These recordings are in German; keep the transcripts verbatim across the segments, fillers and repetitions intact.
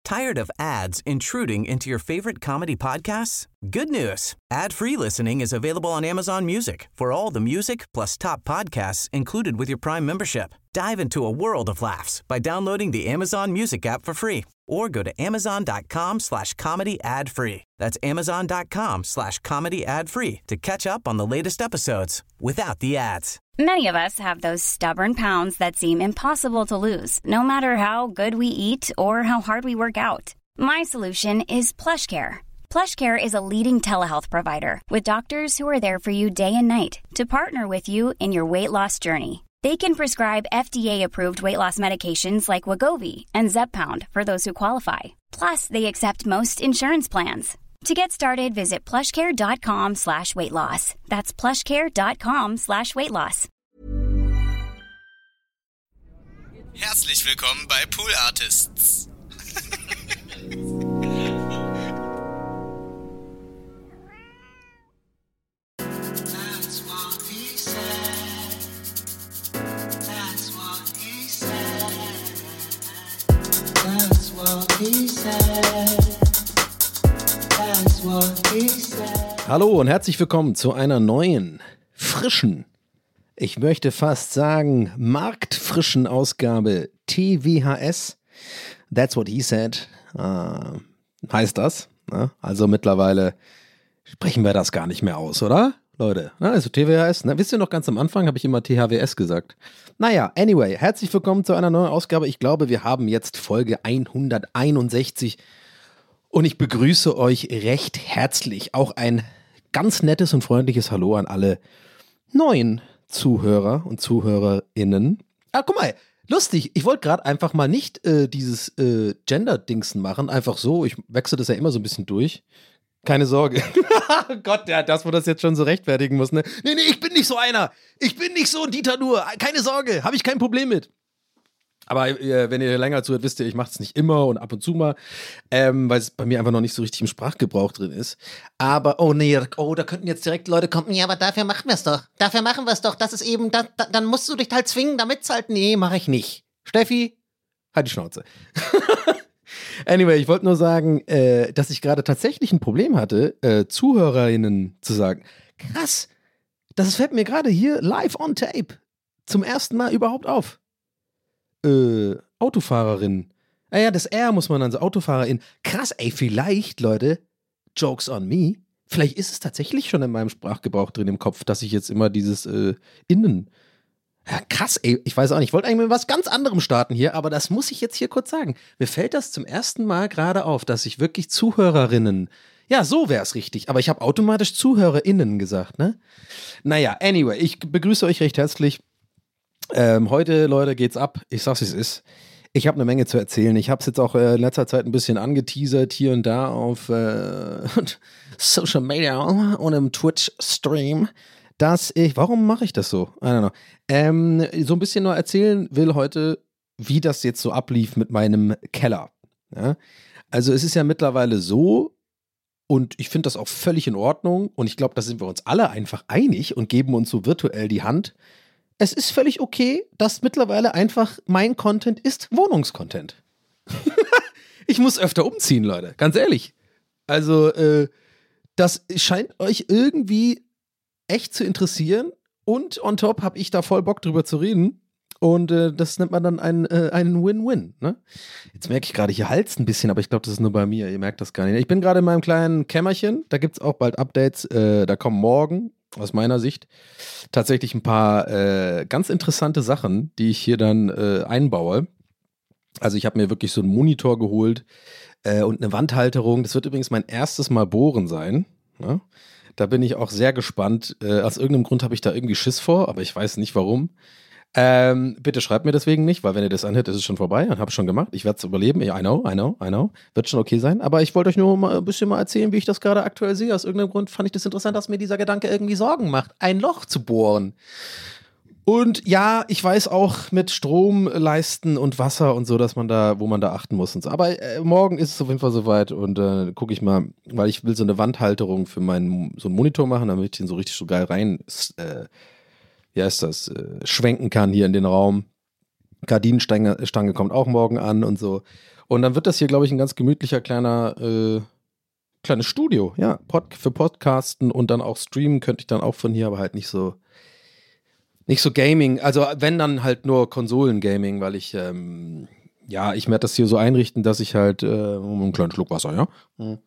Tired of ads intruding into your favorite comedy podcasts? Good news. Ad-free listening is available on Amazon Music for all the music plus top podcasts included with your Prime membership. Dive into a world of laughs by downloading the Amazon Music app for free or go to amazon.com slash comedy ad free. That's amazon.com slash comedy ad free to catch up on the latest episodes without the ads. Many of us have those stubborn pounds that seem impossible to lose, no matter how good we eat or how hard we work out. My solution is PlushCare. PlushCare is a leading telehealth provider with doctors who are there for you day and night to partner with you in your weight loss journey. They can prescribe F D A-approved weight loss medications like Wegovy and Zepbound for those who qualify. Plus, they accept most insurance plans. To get started, visit plushcare.com slash weight loss. That's plushcare.com slash weight loss. Herzlich willkommen bei Pool Artists. That's what he said. That's what he said. That's what he said. That's what he said. Hallo und herzlich willkommen zu einer neuen, frischen, ich möchte fast sagen, marktfrischen Ausgabe T W H S. That's what he said. Äh, heißt das. Ne? Also mittlerweile sprechen wir das gar nicht mehr aus, oder? Leute, ne? Also T W H S, ne? Wisst ihr noch, ganz am Anfang habe ich immer T H W S gesagt. Naja, anyway, herzlich willkommen zu einer neuen Ausgabe. Ich glaube, wir haben jetzt Folge hunderteinundsechzig und ich begrüße euch recht herzlich. Auch ein ganz nettes und freundliches Hallo an alle neuen Zuhörer und ZuhörerInnen. Ah, guck mal, lustig. Ich wollte gerade einfach mal nicht äh, dieses äh, Gender-Dingsen machen. Einfach so. Ich wechsle das ja immer so ein bisschen durch. Keine Sorge. Gott, ja, dass man das jetzt schon so rechtfertigen muss, ne? Nee, nee, ich bin nicht so einer. Ich bin nicht so ein Dieter Nuhr. Keine Sorge. Habe ich kein Problem mit. Aber äh, wenn ihr länger zuhört, wisst ihr, ich mache es nicht immer und ab und zu mal, ähm, weil es bei mir einfach noch nicht so richtig im Sprachgebrauch drin ist. Aber, oh nee, oh, da könnten jetzt direkt Leute kommen, ja, aber dafür machen wir es doch. Dafür machen wir es doch. Das ist eben, da, da, dann musst du dich halt zwingen, damit es halt, nee, mache ich nicht. Steffi, halt die Schnauze. Anyway, ich wollte nur sagen, äh, dass ich gerade tatsächlich ein Problem hatte, äh, ZuhörerInnen zu sagen, krass, das fällt mir gerade hier live on tape zum ersten Mal überhaupt auf. Äh, Autofahrerin. Naja, ah das R muss man dann so, Autofahrerin. Krass, ey, vielleicht, Leute, Jokes on me, vielleicht ist es tatsächlich schon in meinem Sprachgebrauch drin im Kopf, dass ich jetzt immer dieses äh, Innen. Ja, krass, ey, ich weiß auch nicht, ich wollte eigentlich mit was ganz anderem starten hier, aber das muss ich jetzt hier kurz sagen. Mir fällt das zum ersten Mal gerade auf, dass ich wirklich Zuhörerinnen, ja, so wäre es richtig, aber ich habe automatisch ZuhörerInnen gesagt, ne? Naja, anyway, ich begrüße euch recht herzlich. Ähm, heute, Leute, geht's ab. Ich sag's, wie es ist. Ich habe eine Menge zu erzählen. Ich habe es jetzt auch äh, in letzter Zeit ein bisschen angeteasert, hier und da auf äh, Social Media und im Twitch-Stream, dass ich, warum mache ich das so? I don't know. Ähm, so ein bisschen nur erzählen will heute, wie das jetzt so ablief mit meinem Keller. Ja? Also es ist ja mittlerweile so, und ich finde das auch völlig in Ordnung, und ich glaube, da sind wir uns alle einfach einig und geben uns so virtuell die Hand. Es ist völlig okay, dass mittlerweile einfach mein Content ist Wohnungscontent. Ich muss öfter umziehen, Leute, ganz ehrlich. Also, äh, das scheint euch irgendwie echt zu interessieren und on top habe ich da voll Bock drüber zu reden und äh, das nennt man dann einen, äh, einen Win-Win, ne? Jetzt merke ich gerade, hier halt's ein bisschen, aber ich glaube, das ist nur bei mir, ihr merkt das gar nicht. Ich bin gerade in meinem kleinen Kämmerchen, da gibt's auch bald Updates, äh, da kommen morgen aus meiner Sicht tatsächlich ein paar äh, ganz interessante Sachen, die ich hier dann äh, einbaue. Also ich habe mir wirklich so einen Monitor geholt äh, und eine Wandhalterung. Das wird übrigens mein erstes Mal bohren sein. Ne? Da bin ich auch sehr gespannt. Äh, aus irgendeinem Grund habe ich da irgendwie Schiss vor, aber ich weiß nicht warum. Ähm, bitte schreibt mir deswegen nicht, weil wenn ihr das anhört, ist es schon vorbei. Dann habe ich schon gemacht. Ich werde es überleben. I know, I know, I know. Wird schon okay sein. Aber ich wollte euch nur mal ein bisschen mal erzählen, wie ich das gerade aktuell sehe. Aus irgendeinem Grund fand ich das interessant, dass mir dieser Gedanke irgendwie Sorgen macht, ein Loch zu bohren. Und ja, ich weiß auch mit Stromleisten und Wasser und so, dass man da, wo man da achten muss und so. Aber äh, morgen ist es auf jeden Fall soweit und äh, gucke ich mal, weil ich will so eine Wandhalterung für meinen so einen Monitor machen, damit ich den so richtig so geil rein äh, wie heißt das, äh, schwenken kann hier in den Raum. Gardinenstange Stange kommt auch morgen an und so. Und dann wird das hier, glaube ich, ein ganz gemütlicher kleiner, äh, kleines Studio. Ja, Pod- für Podcasten und dann auch streamen könnte ich dann auch von hier, aber halt nicht so, nicht so Gaming. Also wenn dann halt nur Konsolen-Gaming, weil ich, ähm, ja, ich werde das hier so einrichten, dass ich halt, äh, einen kleinen Schluck Wasser, ja, mhm.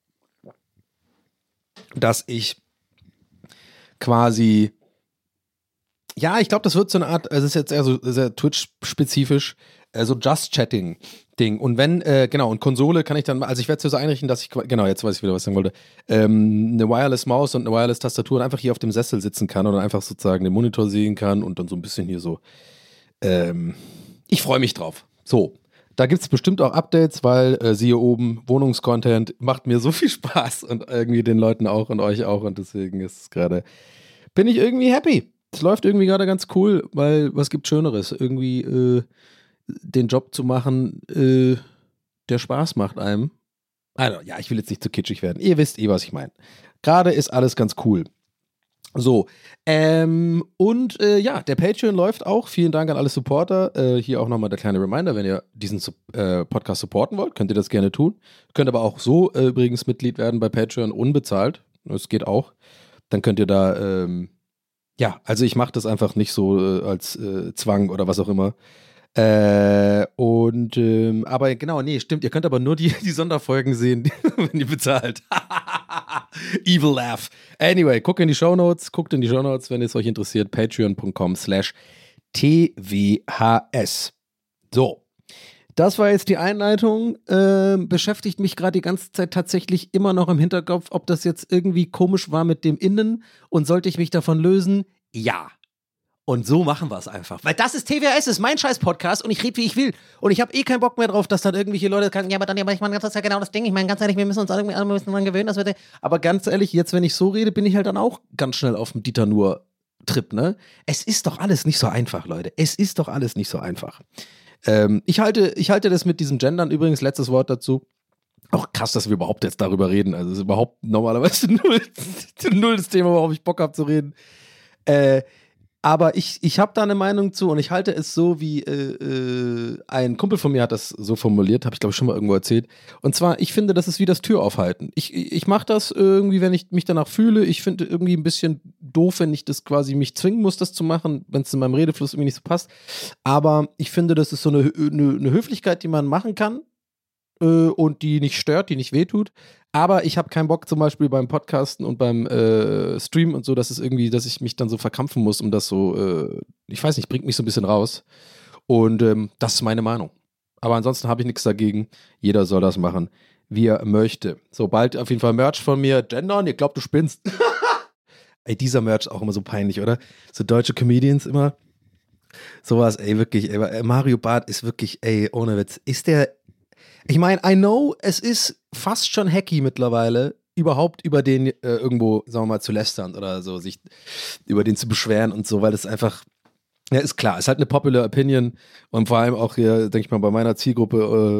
dass ich quasi, ja, ich glaube, das wird so eine Art, also es ist jetzt eher so sehr Twitch-spezifisch, äh, so Just-Chatting-Ding. Und wenn, äh, genau, und Konsole kann ich dann, also ich werde es so einrichten, dass ich, genau, jetzt weiß ich wieder, was ich sagen wollte, ähm, eine Wireless-Maus und eine Wireless-Tastatur und einfach hier auf dem Sessel sitzen kann oder einfach sozusagen den Monitor sehen kann und dann so ein bisschen hier so, ähm, ich freue mich drauf. So. Da gibt es bestimmt auch Updates, weil, äh, siehe oben, Wohnungscontent macht mir so viel Spaß und irgendwie den Leuten auch und euch auch und deswegen ist es gerade, bin ich irgendwie happy. Es läuft irgendwie gerade ganz cool, weil was gibt Schöneres? Irgendwie äh, den Job zu machen, äh, der Spaß macht einem. Also, ja, ich will jetzt nicht zu kitschig werden. Ihr wisst eh, was ich meine. Gerade ist alles ganz cool. So, ähm, und äh, ja, der Patreon läuft auch. Vielen Dank an alle Supporter. Äh, hier auch nochmal der kleine Reminder, wenn ihr diesen äh, Podcast supporten wollt, könnt ihr das gerne tun. Könnt aber auch so äh, übrigens Mitglied werden bei Patreon, unbezahlt. Das geht auch. Dann könnt ihr da, ähm, ja, also ich mache das einfach nicht so äh, als äh, Zwang oder was auch immer. Äh, und, ähm, aber genau, nee, stimmt, ihr könnt aber nur die, die Sonderfolgen sehen, wenn ihr bezahlt. Evil Laugh. Anyway, guckt in die Shownotes, guckt in die Shownotes, wenn es euch interessiert, patreon.com slash tvhs. So, das war jetzt die Einleitung. Äh, beschäftigt mich gerade die ganze Zeit tatsächlich immer noch im Hinterkopf, ob das jetzt irgendwie komisch war mit dem Innen und sollte ich mich davon lösen? Ja. Und so machen wir es einfach. Weil das ist T V H S, ist mein Scheiß-Podcast und ich rede, wie ich will. Und ich habe eh keinen Bock mehr drauf, dass dann irgendwelche Leute sagen, ja, aber dann, ja, ich meine, das ist ja genau das Ding. Ich meine, ganz ehrlich, wir müssen uns alle, alle müssen dran gewöhnen. Dass wir aber ganz ehrlich, jetzt, wenn ich so rede, bin ich halt dann auch ganz schnell auf dem Dieter Nuhr-Trip, ne? Es ist doch alles nicht so einfach, Leute. Es ist doch alles nicht so einfach. Ähm, ich halte, ich halte das mit diesem Gendern, übrigens, letztes Wort dazu. Auch krass, dass wir überhaupt jetzt darüber reden. Also, es ist überhaupt normalerweise null, null das Thema, worauf ich Bock habe zu reden. Äh, Aber ich, ich habe da eine Meinung zu und ich halte es so, wie äh, äh, ein Kumpel von mir hat das so formuliert, habe ich glaube ich schon mal irgendwo erzählt. Und zwar, ich finde, das ist wie das Türaufhalten. Ich, ich mache das irgendwie, wenn ich mich danach fühle. Ich finde irgendwie ein bisschen doof, wenn ich das quasi mich zwingen muss, das zu machen, wenn es in meinem Redefluss irgendwie nicht so passt. Aber ich finde, das ist so eine, eine, eine Höflichkeit, die man machen kann äh, und die nicht stört, die nicht wehtut. Aber ich habe keinen Bock zum Beispiel beim Podcasten und beim äh, Stream und so, dass es irgendwie, dass ich mich dann so verkrampfen muss, um das so, äh, ich weiß nicht, bringt mich so ein bisschen raus. Und ähm, das ist meine Meinung. Aber ansonsten habe ich nichts dagegen. Jeder soll das machen, wie er möchte. So, bald auf jeden Fall Merch von mir. Gendern, ihr glaubt, du spinnst. Ey, dieser Merch auch immer so peinlich, oder? So deutsche Comedians immer. Sowas, ey, wirklich, ey, Mario Barth ist wirklich, ey, ohne Witz. Ist der, ich meine, I know, es ist fast schon hacky mittlerweile, überhaupt über den äh, irgendwo, sagen wir mal, zu lästern oder so, sich über den zu beschweren und so, weil das einfach, ja, ist klar, ist halt eine popular Opinion und vor allem auch hier, denke ich mal, bei meiner Zielgruppe,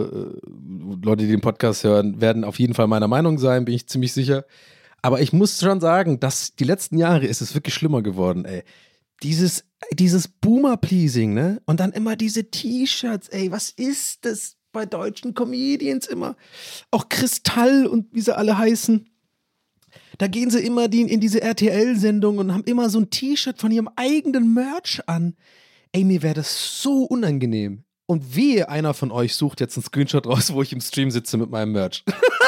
äh, Leute, die den Podcast hören, werden auf jeden Fall meiner Meinung sein, bin ich ziemlich sicher. Aber ich muss schon sagen, dass die letzten Jahre ist es wirklich schlimmer geworden, ey. Dieses, dieses Boomer-Pleasing, ne? Und dann immer diese T-Shirts, ey, was ist das bei deutschen Comedians immer? Auch Kristall und wie sie alle heißen. Da gehen sie immer die, in diese R T L-Sendung und haben immer so ein T-Shirt von ihrem eigenen Merch an. Ey, mir wäre das so unangenehm. Und wehe, einer von euch sucht jetzt einen Screenshot raus, wo ich im Stream sitze mit meinem Merch.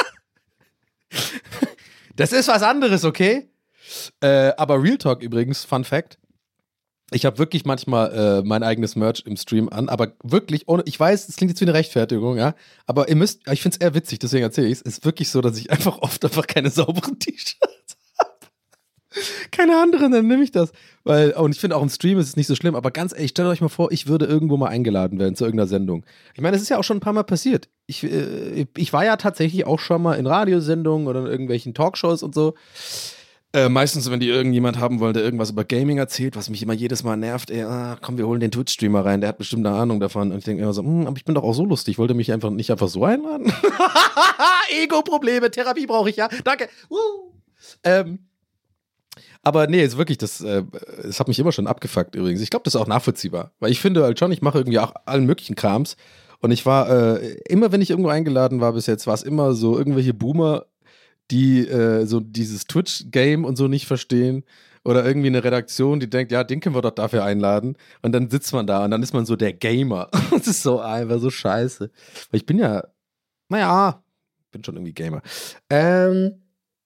Das ist was anderes, okay? Äh, aber Real Talk übrigens, Fun Fact. Ich habe wirklich manchmal äh, mein eigenes Merch im Stream an, aber wirklich ohne, ich weiß, es klingt jetzt wie eine Rechtfertigung, ja, aber ihr müsst, ich finde es eher witzig, deswegen erzähle ich es, ist wirklich so, dass ich einfach oft einfach keine sauberen T-Shirts habe. Keine anderen, dann nehme ich das. Weil, und ich finde auch im Stream ist es nicht so schlimm, aber ganz ehrlich, stellt euch mal vor, ich würde irgendwo mal eingeladen werden zu irgendeiner Sendung. Ich meine, das ist ja auch schon ein paar Mal passiert. Ich, äh, ich war ja tatsächlich auch schon mal in Radiosendungen oder in irgendwelchen Talkshows und so. Äh, meistens, wenn die irgendjemand haben wollen, der irgendwas über Gaming erzählt, was mich immer jedes Mal nervt, ey, ah, komm, wir holen den Twitch-Streamer rein, der hat bestimmt eine Ahnung davon. Und ich denke immer so, hm, aber ich bin doch auch so lustig, wollte mich einfach nicht einfach so einladen? Ego-Probleme, Therapie brauche ich ja, danke. Uh. Ähm, aber nee, ist wirklich, das, äh, das hat mich immer schon abgefuckt übrigens. Ich glaube, das ist auch nachvollziehbar, weil ich finde halt schon, ich mache irgendwie auch allen möglichen Krams Und ich war, äh, immer wenn ich irgendwo eingeladen war bis jetzt, war es immer so irgendwelche Boomer, die äh, so dieses Twitch-Game und so nicht verstehen. Oder irgendwie eine Redaktion, die denkt, ja, den können wir doch dafür einladen. Und dann sitzt man da und dann ist man so der Gamer. Das ist so einfach so scheiße. Weil ich bin ja, naja, bin schon irgendwie Gamer. Ähm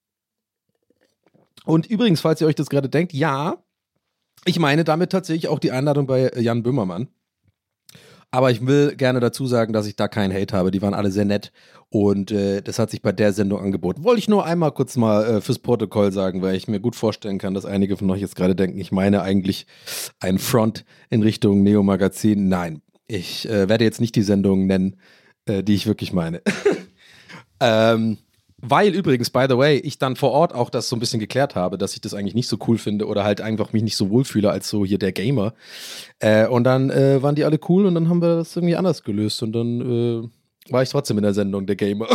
und übrigens, falls ihr euch das gerade denkt, ja, ich meine damit tatsächlich auch die Einladung bei Jan Böhmermann. Aber ich will gerne dazu sagen, dass ich da keinen Hate habe. Die waren alle sehr nett und äh, das hat sich bei der Sendung angeboten. Wollte ich nur einmal kurz mal äh, fürs Protokoll sagen, weil ich mir gut vorstellen kann, dass einige von euch jetzt gerade denken, ich meine eigentlich einen Front in Richtung Neo-Magazin. Nein, ich äh, werde jetzt nicht die Sendung nennen, äh, die ich wirklich meine. ähm, weil übrigens, by the way, ich dann vor Ort auch das so ein bisschen geklärt habe, dass ich das eigentlich nicht so cool finde oder halt einfach mich nicht so wohlfühle als so hier der Gamer. Äh, und dann äh, waren die alle cool und dann haben wir das irgendwie anders gelöst und dann äh, war ich trotzdem in der Sendung der Gamer.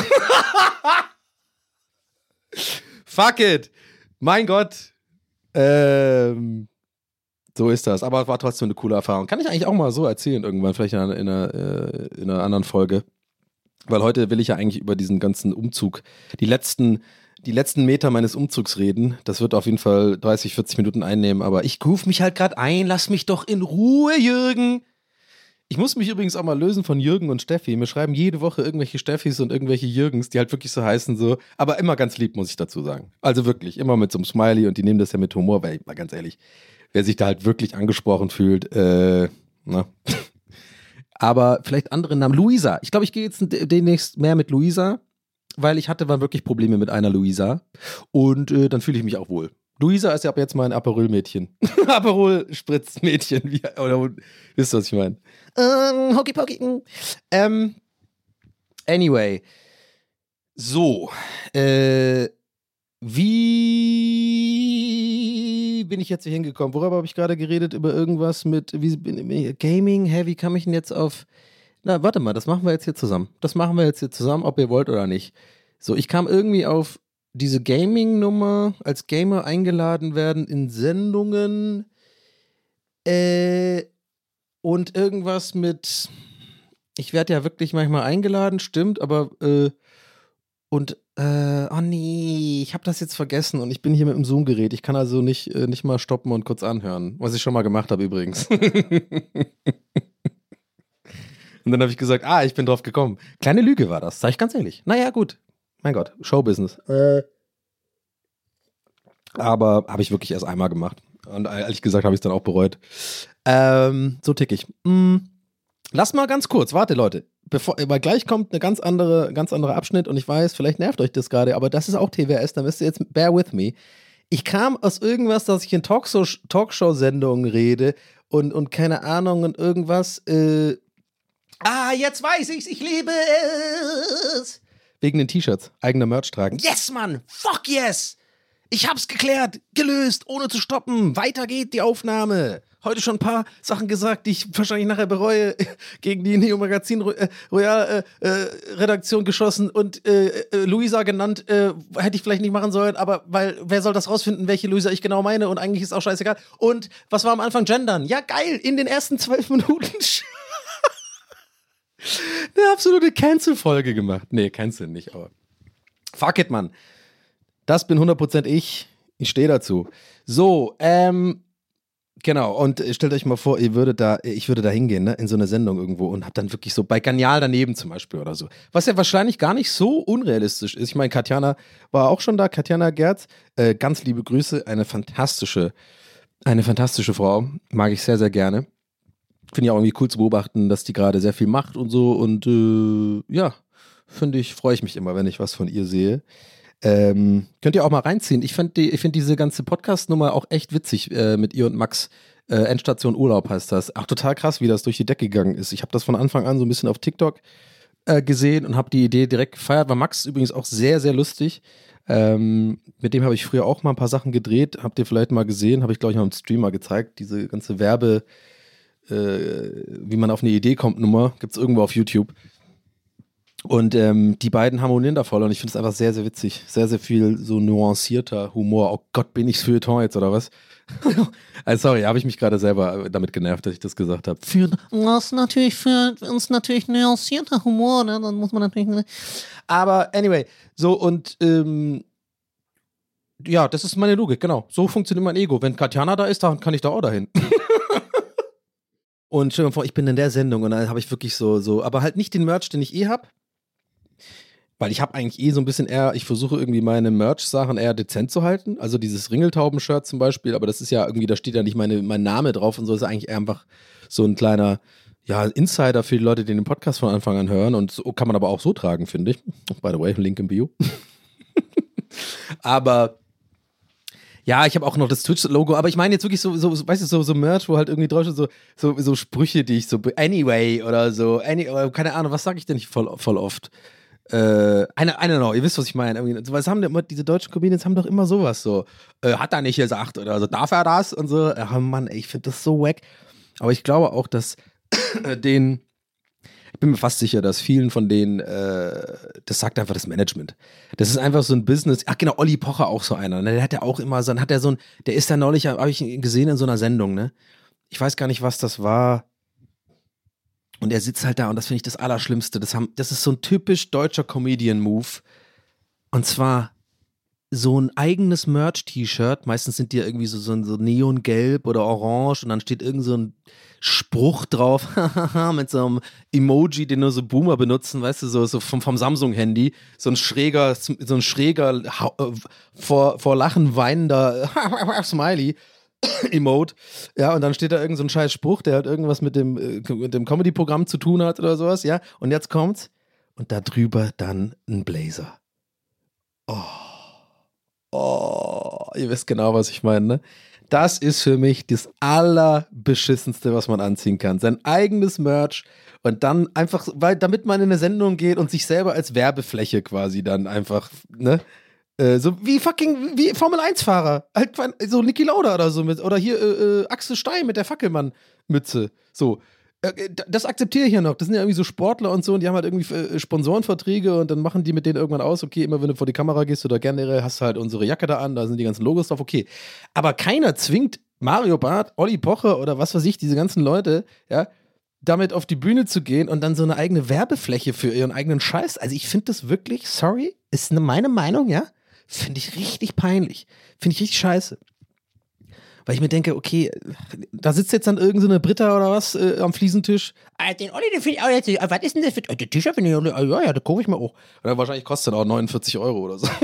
Fuck it! Mein Gott! Ähm, so ist das. Aber war trotzdem eine coole Erfahrung. Kann ich eigentlich auch mal so erzählen irgendwann, vielleicht in einer, in einer, äh, in einer anderen Folge. Weil heute will ich ja eigentlich über diesen ganzen Umzug, die letzten, die letzten Meter meines Umzugs reden. Das wird auf jeden Fall dreißig, vierzig Minuten einnehmen, aber ich rufe mich halt gerade ein, lass mich doch in Ruhe, Jürgen. Ich muss mich übrigens auch mal lösen von Jürgen und Steffi. Mir schreiben jede Woche irgendwelche Steffis und irgendwelche Jürgens, die halt wirklich so heißen, so, aber immer ganz lieb, muss ich dazu sagen. Also wirklich, immer mit so einem Smiley und die nehmen das ja mit Humor, weil, mal ganz ehrlich, wer sich da halt wirklich angesprochen fühlt, äh, na. Aber vielleicht andere Namen. Luisa. Ich glaube, ich gehe jetzt demnächst mehr mit Luisa, weil ich hatte mal wirklich Probleme mit einer Luisa. Und äh, dann fühle ich mich auch wohl. Luisa ist ja ab jetzt mein Aperol-Mädchen. Aperol-Spritz-Mädchen. Wie, oder wisst ihr, was ich meine? Ähm, Hockey Pocky. Ähm, anyway. So. Äh, wie bin ich jetzt hier hingekommen? Worüber habe ich gerade geredet? Über irgendwas mit wie, Gaming? Hä, wie kam ich denn jetzt auf... Na, warte mal, das machen wir jetzt hier zusammen. Das machen wir jetzt hier zusammen, ob ihr wollt oder nicht. So, ich kam irgendwie auf diese Gaming-Nummer, als Gamer eingeladen werden in Sendungen äh, und irgendwas mit... Ich werde ja wirklich manchmal eingeladen, stimmt, aber äh, und Äh, oh nee, ich habe das jetzt vergessen und ich bin hier mit dem Zoom-Gerät. Ich kann also nicht, äh, nicht mal stoppen und kurz anhören. Was ich schon mal gemacht habe übrigens. Und dann habe ich gesagt, ah, ich bin drauf gekommen. Kleine Lüge war das, sag ich ganz ehrlich. Naja, gut. Mein Gott, Showbusiness. Äh. Aber habe ich wirklich erst einmal gemacht. Und ehrlich gesagt habe ich es dann auch bereut. Ähm, so tick ich. Mm. Lass mal ganz kurz, warte Leute. Bevor, weil gleich kommt eine ganz andere, ganz anderer Abschnitt und ich weiß, vielleicht nervt euch das gerade, aber das ist auch T W S, da müsst ihr jetzt bear with me. Ich kam aus irgendwas, dass ich in Talkshow, Talkshow-Sendungen rede und, und keine Ahnung und irgendwas. Äh, ah, jetzt weiß ich's, ich liebe es. Wegen den T-Shirts, eigener Merch tragen. Yes, Mann, fuck yes. Ich hab's geklärt, gelöst, ohne zu stoppen. Weiter geht die Aufnahme. Heute schon ein paar Sachen gesagt, die ich wahrscheinlich nachher bereue, gegen die Neo-Magazin äh, Royal äh, äh, Redaktion geschossen und äh, äh, Luisa genannt, äh, hätte ich vielleicht nicht machen sollen, aber weil, wer soll das rausfinden, welche Luisa ich genau meine und eigentlich ist auch scheißegal. Und was war am Anfang Gendern? Ja, geil, in den ersten zwölf Minuten eine absolute Cancel-Folge gemacht. Nee, Cancel nicht, aber fuck it, Mann. Das bin hundert Prozent ich. Ich stehe dazu. So, ähm, genau, und stellt euch mal vor, ihr würdet da, ich würde da hingehen, ne, in so eine Sendung irgendwo und hab dann wirklich so bei Genial daneben zum Beispiel oder so. Was ja wahrscheinlich gar nicht so unrealistisch ist. Ich meine, Katjana war auch schon da, Katjana Gerz, äh, ganz liebe Grüße, eine fantastische, eine fantastische Frau, mag ich sehr, sehr gerne. Finde ich auch irgendwie cool zu beobachten, dass die gerade sehr viel macht und so und äh, ja, finde ich, freue ich mich immer, wenn ich was von ihr sehe. Ähm, könnt ihr auch mal reinziehen. Ich finde die, ich find diese ganze Podcast-Nummer auch echt witzig äh, mit ihr und Max. Äh, Endstation Urlaub heißt das. Auch total krass, wie das durch die Decke gegangen ist. Ich habe das von Anfang an so ein bisschen auf TikTok äh, gesehen und habe die Idee direkt gefeiert. War Max übrigens auch sehr, sehr lustig. Ähm, mit dem habe ich früher auch mal ein paar Sachen gedreht. Habt ihr vielleicht mal gesehen? Habe ich, glaube ich, mal im Stream mal gezeigt. Diese ganze Werbe, äh, wie man auf eine Idee kommt, Nummer. Gibt es irgendwo auf YouTube. Und ähm, die beiden harmonieren da voll und ich finde es einfach sehr, sehr witzig. Sehr, sehr viel so nuancierter Humor. Oh Gott, bin ich's Feuilleton jetzt oder was? Also sorry, habe ich mich gerade selber damit genervt, dass ich das gesagt habe. Für uns natürlich, für uns natürlich nuancierter Humor, ne? Dann muss man natürlich. Aber anyway, so und ähm, ja, das ist meine Logik, genau. So funktioniert mein Ego. Wenn Katjana da ist, dann kann ich da auch dahin. Und stell dir mal vor, ich bin in der Sendung und dann habe ich wirklich so, so, aber halt nicht den Merch, den ich eh habe. Weil ich habe eigentlich eh so ein bisschen eher, ich versuche irgendwie meine Merch-Sachen eher dezent zu halten. Also dieses Ringeltauben-Shirt zum Beispiel, aber das ist ja irgendwie, da steht ja nicht meine, mein Name drauf und so, ist eigentlich eher einfach so ein kleiner, ja, Insider für die Leute, die den Podcast von Anfang an hören und so kann man aber auch so tragen, finde ich. By the way, Link im Bio. Aber ja, ich habe auch noch das Twitch-Logo, aber ich meine jetzt wirklich so, so, so, weißt du, so, so Merch, wo halt irgendwie drauf steht, so, so, so Sprüche, die ich so, anyway oder so, any, oder keine Ahnung, was sage ich denn nicht voll, voll oft? Äh, eine, eine noch, ihr wisst, was ich meine. Irgendwie, was haben denn immer, diese deutschen Comedians haben doch immer sowas so, äh, hat er nicht gesagt oder so, darf er das und so. Ach Mann, ey, ich finde das so wack. Aber ich glaube auch, dass den, ich bin mir fast sicher, dass vielen von denen, äh, das sagt einfach das Management. Das ist einfach so ein Business. Ach genau, Olli Pocher auch so einer. Ne? Der hat ja auch immer so, hat der so ein, der ist da neulich, habe ich ihn gesehen in so einer Sendung, ne? Ich weiß gar nicht, was das war. Und er sitzt halt da und das finde ich das Allerschlimmste. Das, haben, das ist so ein typisch deutscher Comedian-Move. Und zwar so ein eigenes Merch-T-Shirt. Meistens sind die ja irgendwie so, so, so neongelb oder orange und dann steht irgend so ein Spruch drauf mit so einem Emoji, den nur so Boomer benutzen, weißt du, so, so vom, vom Samsung-Handy. So ein schräger, so ein schräger, vor, vor Lachen weinender Smiley. Emote, ja, und dann steht da irgend so ein scheiß Spruch, der halt irgendwas mit dem, äh, mit dem Comedy-Programm zu tun hat oder sowas, ja, und jetzt kommt's und da drüber dann ein Blazer. Oh, oh, ihr wisst genau, was ich meine, ne? Das ist für mich das Allerbeschissenste, was man anziehen kann. Sein eigenes Merch und dann einfach, weil damit man in eine Sendung geht und sich selber als Werbefläche quasi dann einfach, ne? Äh, so wie fucking, wie Formel eins Fahrer. Halt so Niki Lauda oder so mit, oder hier äh, äh, Axel Stein mit der Fackelmann-Mütze. So. Äh, das akzeptiere ich ja noch. Das sind ja irgendwie so Sportler und so und die haben halt irgendwie äh, Sponsorenverträge und dann machen die mit denen irgendwann aus, okay, immer wenn du vor die Kamera gehst oder generell hast du halt unsere Jacke da an, da sind die ganzen Logos drauf, okay. Aber keiner zwingt Mario Barth, Olli Pocher oder was weiß ich, diese ganzen Leute, ja, damit auf die Bühne zu gehen und dann so eine eigene Werbefläche für ihren eigenen Scheiß. Also ich finde das wirklich, sorry, ist eine, meine Meinung, ja, finde ich richtig peinlich. Finde ich richtig scheiße. Weil ich mir denke, okay, da sitzt jetzt dann irgendeine so Britta oder was äh, am Fliesentisch. Ah, den Olli, den finde ich auch jetzt, was ist denn das für, oh, der T-Shirt finde ich, oh, ja, ja, da kaufe ich mir auch. Oder wahrscheinlich kostet auch neunundvierzig Euro oder so.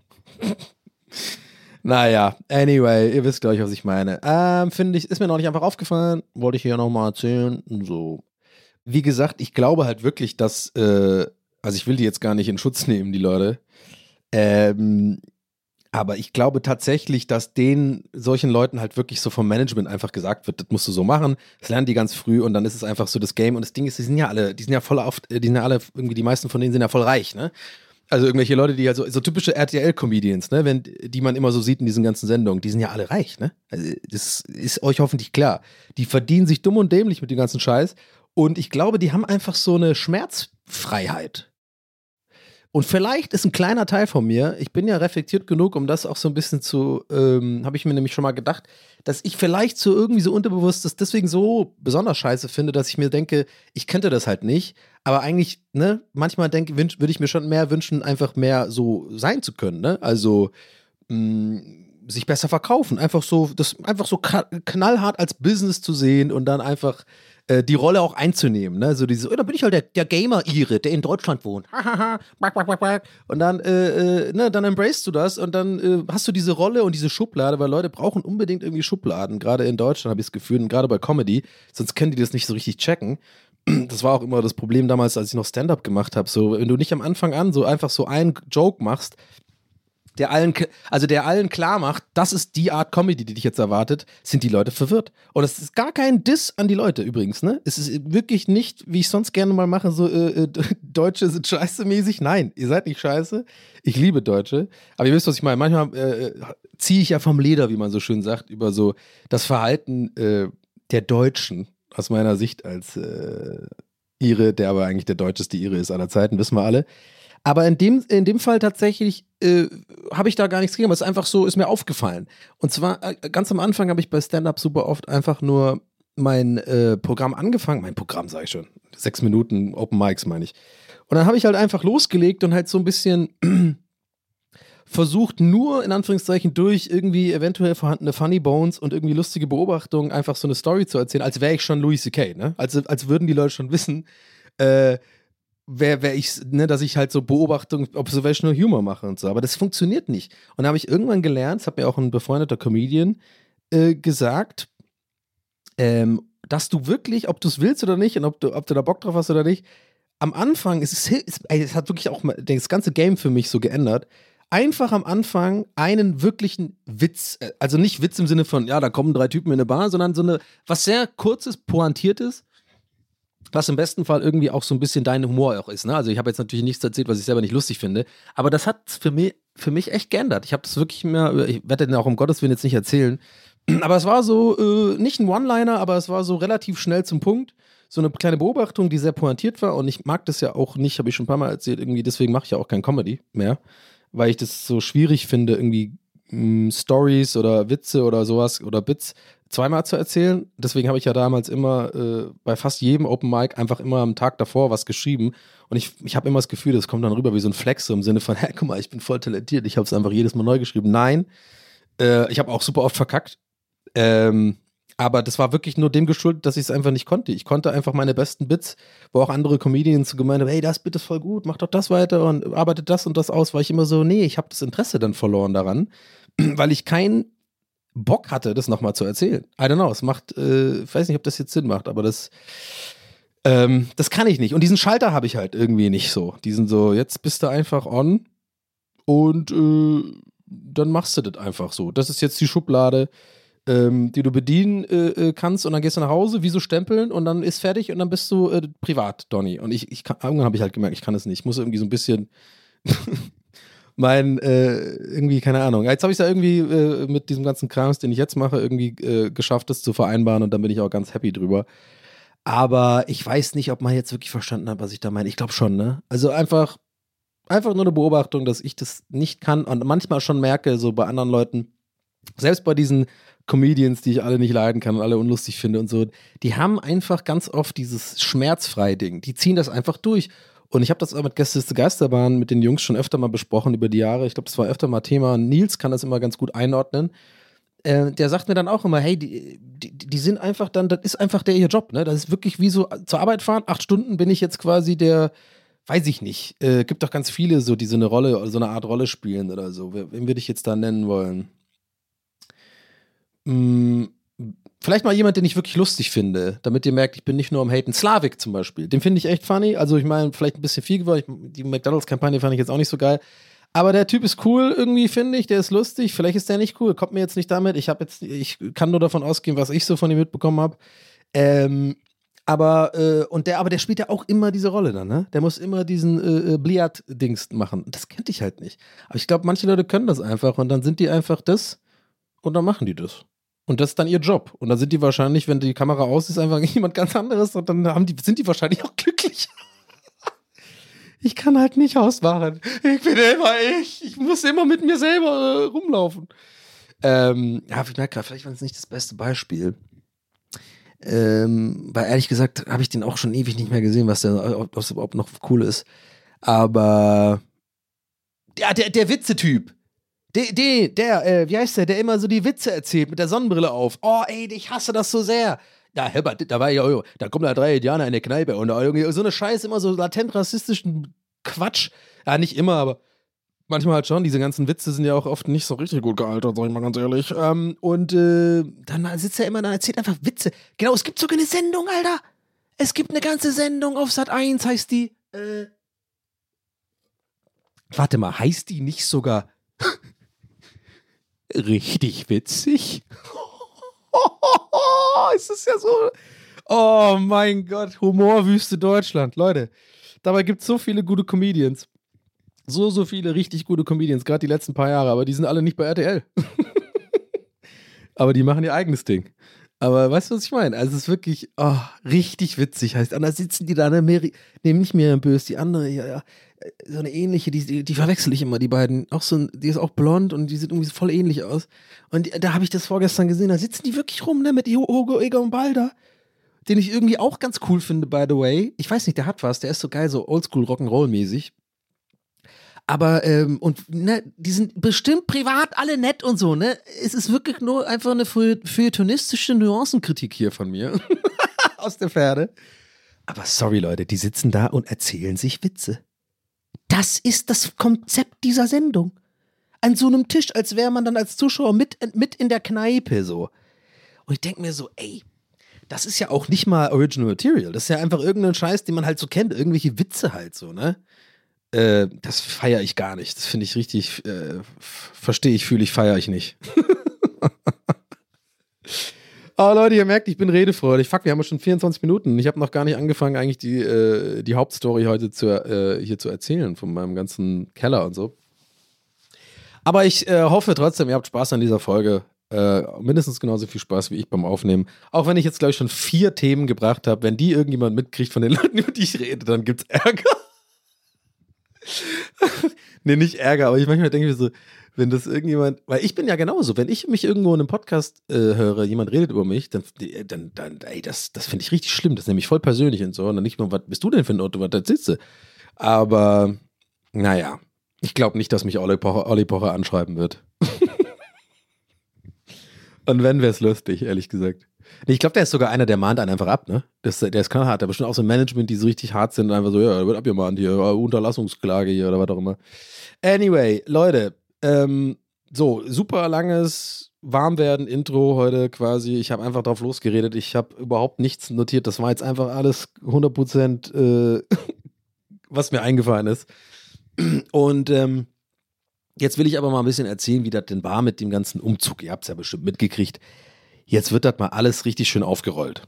Naja, anyway, ihr wisst, glaube ich, was ich meine. Ähm, finde ich, ist mir noch nicht einfach aufgefallen, wollte ich hier nochmal erzählen. So. Wie gesagt, ich glaube halt wirklich, dass, äh, also ich will die jetzt gar nicht in Schutz nehmen, die Leute. Ähm, aber ich glaube tatsächlich, dass den solchen Leuten halt wirklich so vom Management einfach gesagt wird, das musst du so machen, das lernen die ganz früh und dann ist es einfach so das Game und das Ding ist, die sind ja alle, die sind ja voll oft, die sind ja alle, irgendwie die meisten von denen sind ja voll reich, ne? Also irgendwelche Leute, die halt so, so typische R T L-Comedians, ne, wenn, die man immer so sieht in diesen ganzen Sendungen, die sind ja alle reich, ne? Also das ist euch hoffentlich klar. Die verdienen sich dumm und dämlich mit dem ganzen Scheiß und ich glaube, die haben einfach so eine Schmerzfreiheit. Und vielleicht ist ein kleiner Teil von mir, ich bin ja reflektiert genug, um das auch so ein bisschen zu, ähm, habe ich mir nämlich schon mal gedacht, dass ich vielleicht so irgendwie so unterbewusst das deswegen so besonders scheiße finde, dass ich mir denke, ich könnte das halt nicht, aber eigentlich, ne, manchmal denke, würde ich mir schon mehr wünschen, einfach mehr so sein zu können, ne, also mh, sich besser verkaufen, einfach so, das einfach so knallhart als Business zu sehen und dann einfach äh, die Rolle auch einzunehmen, ne, so diese, oh, da bin ich halt der, der Gamer-Ire, der in Deutschland wohnt, und dann, äh, äh, ne, dann embracest du das und dann äh, hast du diese Rolle und diese Schublade, weil Leute brauchen unbedingt irgendwie Schubladen, gerade in Deutschland habe ich das Gefühl und gerade bei Comedy, sonst können die das nicht so richtig checken. Das war auch immer das Problem damals, als ich noch Stand-Up gemacht habe, so, wenn du nicht am Anfang an so einfach so einen Joke machst, der allen, also der allen klar macht, das ist die Art Comedy, die dich jetzt erwartet, sind die Leute verwirrt. Und es ist gar kein Diss an die Leute übrigens, ne? Es ist wirklich nicht, wie ich sonst gerne mal mache, so äh, Deutsche sind scheiße mäßig. Nein, ihr seid nicht scheiße. Ich liebe Deutsche. Aber ihr wisst, was ich meine. Manchmal äh, ziehe ich ja vom Leder, wie man so schön sagt, über so das Verhalten äh, der Deutschen aus meiner Sicht als äh, Ire, der aber eigentlich der deutscheste Ire ist aller Zeiten, wissen wir alle. Aber in dem, in dem Fall tatsächlich äh, habe ich da gar nichts gegeben. Es ist einfach so, ist mir aufgefallen. Und zwar äh, ganz am Anfang habe ich bei Stand-Up super oft einfach nur mein äh, Programm angefangen. Mein Programm, sage ich schon. Sechs Minuten Open Mics, meine ich. Und dann habe ich halt einfach losgelegt und halt so ein bisschen versucht, nur in Anführungszeichen durch irgendwie eventuell vorhandene Funny Bones und irgendwie lustige Beobachtungen einfach so eine Story zu erzählen, als wäre ich schon Louis C K, ne? Als, als würden die Leute schon wissen, äh, wer, wer ich, ne, dass ich halt so Beobachtung, Observational Humor mache und so. Aber das funktioniert nicht. Und da habe ich irgendwann gelernt, das hat mir auch ein befreundeter Comedian äh, gesagt, ähm, dass du wirklich, ob du es willst oder nicht und ob du, ob du da Bock drauf hast oder nicht, am Anfang, es, ist, es, es hat wirklich auch mal das ganze Game für mich so geändert, einfach am Anfang einen wirklichen Witz, also nicht Witz im Sinne von, ja, da kommen drei Typen in eine Bar, sondern so eine, was sehr kurzes, pointiertes, was im besten Fall irgendwie auch so ein bisschen dein Humor auch ist, ne? Also ich habe jetzt natürlich nichts erzählt, was ich selber nicht lustig finde, aber das hat für mich, für mich echt geändert. Ich habe das wirklich mehr, ich werde den auch um Gottes Willen jetzt nicht erzählen, aber es war so, äh, nicht ein One-Liner, aber es war so relativ schnell zum Punkt, so eine kleine Beobachtung, die sehr pointiert war und ich mag das ja auch nicht, habe ich schon ein paar Mal erzählt, irgendwie, deswegen mache ich ja auch kein Comedy mehr, weil ich das so schwierig finde, irgendwie mh, Stories oder Witze oder sowas oder Bits zweimal zu erzählen. Deswegen habe ich ja damals immer äh, bei fast jedem Open Mic einfach immer am Tag davor was geschrieben und ich, ich habe immer das Gefühl, das kommt dann rüber wie so ein Flex, so im Sinne von, hey, guck mal, ich bin voll talentiert, ich habe es einfach jedes Mal neu geschrieben. Nein, äh, ich habe auch super oft verkackt, ähm, aber das war wirklich nur dem geschuldet, dass ich es einfach nicht konnte. Ich konnte einfach meine besten Bits, wo auch andere Comedians gemeint haben, hey, das Bit ist voll gut, mach doch das weiter und arbeitet das und das aus, war ich immer so, nee, ich habe das Interesse dann verloren daran, weil ich keinen Bock hatte, das nochmal zu erzählen. I don't know, es macht, äh, ich weiß nicht, ob das jetzt Sinn macht, aber das, ähm, das kann ich nicht. Und diesen Schalter habe ich halt irgendwie nicht so. Diesen so, jetzt bist du einfach on und äh, dann machst du das einfach so. Das ist jetzt die Schublade, Ähm, die du bedienen äh, kannst und dann gehst du nach Hause, wie so stempeln und dann ist fertig und dann bist du äh, privat, Donny. Und ich, ich kann, irgendwann habe ich halt gemerkt, ich kann es nicht. Ich muss irgendwie so ein bisschen mein, äh, irgendwie, keine Ahnung. Jetzt habe ich es ja irgendwie äh, mit diesem ganzen Krams, den ich jetzt mache, irgendwie äh, geschafft, das zu vereinbaren und dann bin ich auch ganz happy drüber. Aber ich weiß nicht, ob man jetzt wirklich verstanden hat, was ich da meine. Ich glaube schon, ne? Also einfach, einfach nur eine Beobachtung, dass ich das nicht kann und manchmal schon merke, so bei anderen Leuten, selbst bei diesen Comedians, die ich alle nicht leiden kann und alle unlustig finde und so, die haben einfach ganz oft dieses Schmerzfrei-Ding. Die ziehen das einfach durch. Und ich habe das auch mit Gäste der Geisterbahn mit den Jungs schon öfter mal besprochen über die Jahre. Ich glaube, das war öfter mal Thema. Nils kann das immer ganz gut einordnen. Äh, der sagt mir dann auch immer, hey, die, die, die sind einfach dann, das ist einfach der ihr Job, ne? Das ist wirklich wie so zur Arbeit fahren. Acht Stunden bin ich jetzt quasi der, weiß ich nicht. Äh, gibt doch ganz viele so, die so eine Rolle, so eine Art Rolle spielen oder so. Wen würde ich jetzt da nennen wollen? Vielleicht mal jemand, den ich wirklich lustig finde, damit ihr merkt, ich bin nicht nur am Haten. Slavik zum Beispiel, den finde ich echt funny. Also ich meine, vielleicht ein bisschen viel geworden. Die McDonalds-Kampagne fand ich jetzt auch nicht so geil. Aber der Typ ist cool irgendwie, finde ich. Der ist lustig. Vielleicht ist der nicht cool. Kommt mir jetzt nicht damit. Ich habe jetzt, ich kann nur davon ausgehen, was ich so von ihm mitbekommen habe. Ähm, aber äh, und der, aber der spielt ja auch immer diese Rolle dann, ne? Der muss immer diesen äh, Bliat-Dings machen. Das kennt ich halt nicht. Aber ich glaube, manche Leute können das einfach und dann sind die einfach das und dann machen die das. Und das ist dann ihr Job. Und dann sind die wahrscheinlich, wenn die Kamera aus ist, einfach jemand ganz anderes und dann haben die, sind die wahrscheinlich auch glücklich. Ich kann halt nicht ausmachen. Ich bin immer ich. Ich muss immer mit mir selber äh, rumlaufen. Ähm, ja, ich merke gerade, vielleicht war es nicht das beste Beispiel. Ähm, weil ehrlich gesagt habe ich den auch schon ewig nicht mehr gesehen, was der, ob das überhaupt noch cool ist. Aber ja, der, der Witze-Typ. Der, der, der, äh, wie heißt der, der immer so die Witze erzählt mit der Sonnenbrille auf. Oh, ey, ich hasse das so sehr. Ja, Herbert, da war ja, da kommen da drei Indianer in der Kneipe und da irgendwie so eine Scheiße, immer so latent rassistischen Quatsch. Ja, nicht immer, aber manchmal halt schon. Diese ganzen Witze sind ja auch oft nicht so richtig gut gealtert, sag ich mal ganz ehrlich. Ähm, und äh, dann sitzt er immer da und erzählt einfach Witze. Genau, es gibt sogar eine Sendung, Alter. Es gibt eine ganze Sendung auf Sat eins, heißt die. Äh, warte mal, heißt die nicht sogar richtig witzig? Es ist ja so. Oh mein Gott, Humorwüste Deutschland. Leute, dabei gibt es so viele gute Comedians. So, so viele richtig gute Comedians, gerade die letzten paar Jahre, aber die sind alle nicht bei R T L. Aber die machen ihr eigenes Ding. Aber weißt du, was ich meine? Also es ist wirklich oh, richtig witzig. Heißt, da sitzen die da, ne, Mary, nee, nicht Miriam Bös, die andere, ja, ja, so eine ähnliche, die, die, die verwechsel ich immer, die beiden. Auch so, die ist auch blond und die sieht irgendwie voll ähnlich aus. Und die, da habe ich das vorgestern gesehen, da sitzen die wirklich rum, ne, mit Hugo Egon Balder, den ich irgendwie auch ganz cool finde, by the way. Ich weiß nicht, der hat was, der ist so geil, so oldschool Rock'n'Roll-mäßig. Aber, ähm, und, ne, die sind bestimmt privat alle nett und so, ne? Es ist wirklich nur einfach eine feuilletonistische Nuancenkritik hier von mir. Aus der Ferne. Aber sorry, Leute, die sitzen da und erzählen sich Witze. Das ist das Konzept dieser Sendung. An so einem Tisch, als wäre man dann als Zuschauer mit, mit in der Kneipe so. Und ich denke mir so, ey, das ist ja auch nicht mal Original Material. Das ist ja einfach irgendein Scheiß, den man halt so kennt. Irgendwelche Witze halt so, ne? Äh, das feiere ich gar nicht. Das finde ich richtig, äh, verstehe ich, fühle ich, feiere ich nicht. Oh Leute, ihr merkt, ich bin redefreudig. Fuck, wir haben schon vierundzwanzig Minuten. Ich habe noch gar nicht angefangen, eigentlich die, äh, die Hauptstory heute zu, äh, hier zu erzählen, von meinem ganzen Keller und so. Aber ich äh, hoffe trotzdem, ihr habt Spaß an dieser Folge. Äh, mindestens genauso viel Spaß wie ich beim Aufnehmen. Auch wenn ich jetzt, glaube ich, schon vier Themen gebracht habe. Wenn die irgendjemand mitkriegt von den Leuten, über die ich rede, dann gibt's Ärger. Nee, nicht Ärger, aber ich manchmal denke mir so, wenn das irgendjemand, weil ich bin ja genauso, wenn ich mich irgendwo in einem Podcast äh, höre, jemand redet über mich, dann, dann, dann ey, das, das finde ich richtig schlimm, das ist nämlich voll persönlich und so, und dann nicht nur, was bist du denn für ein Otto, was da sitzt du? Aber, naja, ich glaube nicht, dass mich Olli Pocher, Olli Pocher anschreiben wird. Und wenn, wäre es lustig, ehrlich gesagt. Nee, ich glaube, der ist sogar einer, der mahnt einen einfach ab, ne? Das, der ist knallhart. Der hat bestimmt auch so ein Management, die so richtig hart sind und einfach so, ja, wird abgemahnt hier, Unterlassungsklage hier oder was auch immer. Anyway, Leute, ähm, so, super langes Warmwerden-Intro heute quasi. Ich habe einfach drauf losgeredet. Ich habe überhaupt nichts notiert. Das war jetzt einfach alles hundert Prozent, äh, was mir eingefallen ist. Und, ähm, jetzt will ich aber mal ein bisschen erzählen, wie das denn war mit dem ganzen Umzug. Ihr habt es ja bestimmt mitgekriegt. Jetzt wird das mal alles richtig schön aufgerollt.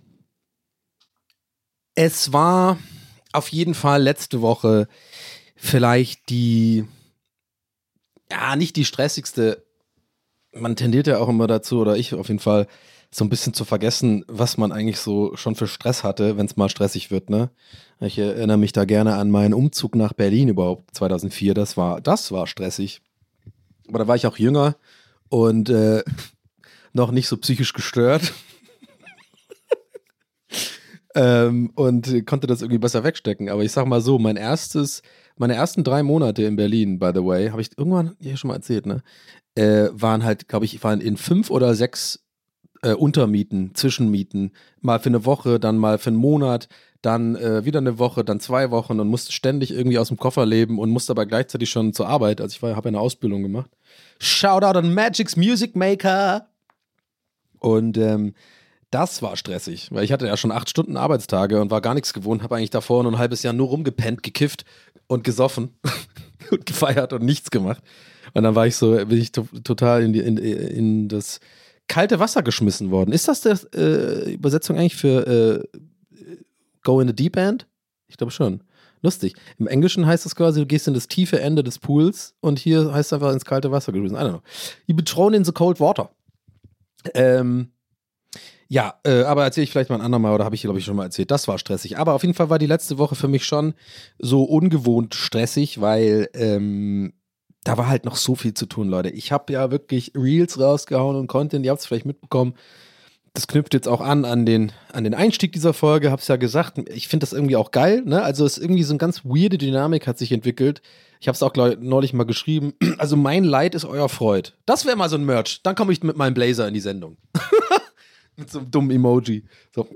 Es war auf jeden Fall letzte Woche vielleicht die, ja, nicht die stressigste. Man tendiert ja auch immer dazu, oder ich auf jeden Fall, so ein bisschen zu vergessen, was man eigentlich so schon für Stress hatte, wenn es mal stressig wird, ne? Ich erinnere mich da gerne an meinen Umzug nach Berlin überhaupt, zweitausendvier. Das war, das war stressig. Aber da war ich auch jünger und äh, noch nicht so psychisch gestört. ähm, und konnte das irgendwie besser wegstecken. Aber ich sag mal so, mein erstes, meine ersten drei Monate in Berlin, by the way, habe ich irgendwann hier schon mal erzählt, ne? Äh, waren halt, glaube ich, waren in fünf oder sechs äh, Untermieten, Zwischenmieten. Mal für eine Woche, dann mal für einen Monat, dann äh, wieder eine Woche, dann zwei Wochen und musste ständig irgendwie aus dem Koffer leben und musste aber gleichzeitig schon zur Arbeit. Also ich habe ja eine Ausbildung gemacht. Shoutout an Magic's Music Maker. Und ähm, das war stressig, weil ich hatte ja schon acht Stunden Arbeitstage und war gar nichts gewohnt, habe eigentlich davor nur ein halbes Jahr nur rumgepennt, gekifft und gesoffen und gefeiert und nichts gemacht. Und dann war ich so, bin ich to- total in, die, in, in das kalte Wasser geschmissen worden. Ist das die äh, Übersetzung eigentlich für äh, Go in the Deep End? Ich glaube schon. Lustig. Im Englischen heißt es quasi, du gehst in das tiefe Ende des Pools und hier heißt es einfach ins kalte Wasser geschmissen. I don't know. You be thrown in the cold water. Ähm, ja, äh, aber erzähle ich vielleicht mal ein andermal oder habe ich, glaube ich, schon mal erzählt. Das war stressig. Aber auf jeden Fall war die letzte Woche für mich schon so ungewohnt stressig, weil ähm, da war halt noch so viel zu tun, Leute. Ich habe ja wirklich Reels rausgehauen und Content, ihr habt es vielleicht mitbekommen. Das knüpft jetzt auch an an den, an den Einstieg dieser Folge, hab's ja gesagt. Ich finde das irgendwie auch geil, ne? Also es ist irgendwie so eine ganz weirde Dynamik hat sich entwickelt. Ich habe es auch glaub, neulich mal geschrieben. Also mein Leid ist euer Freud. Das wäre mal so ein Merch. Dann komme ich mit meinem Blazer in die Sendung. Mit so einem dummen Emoji. So.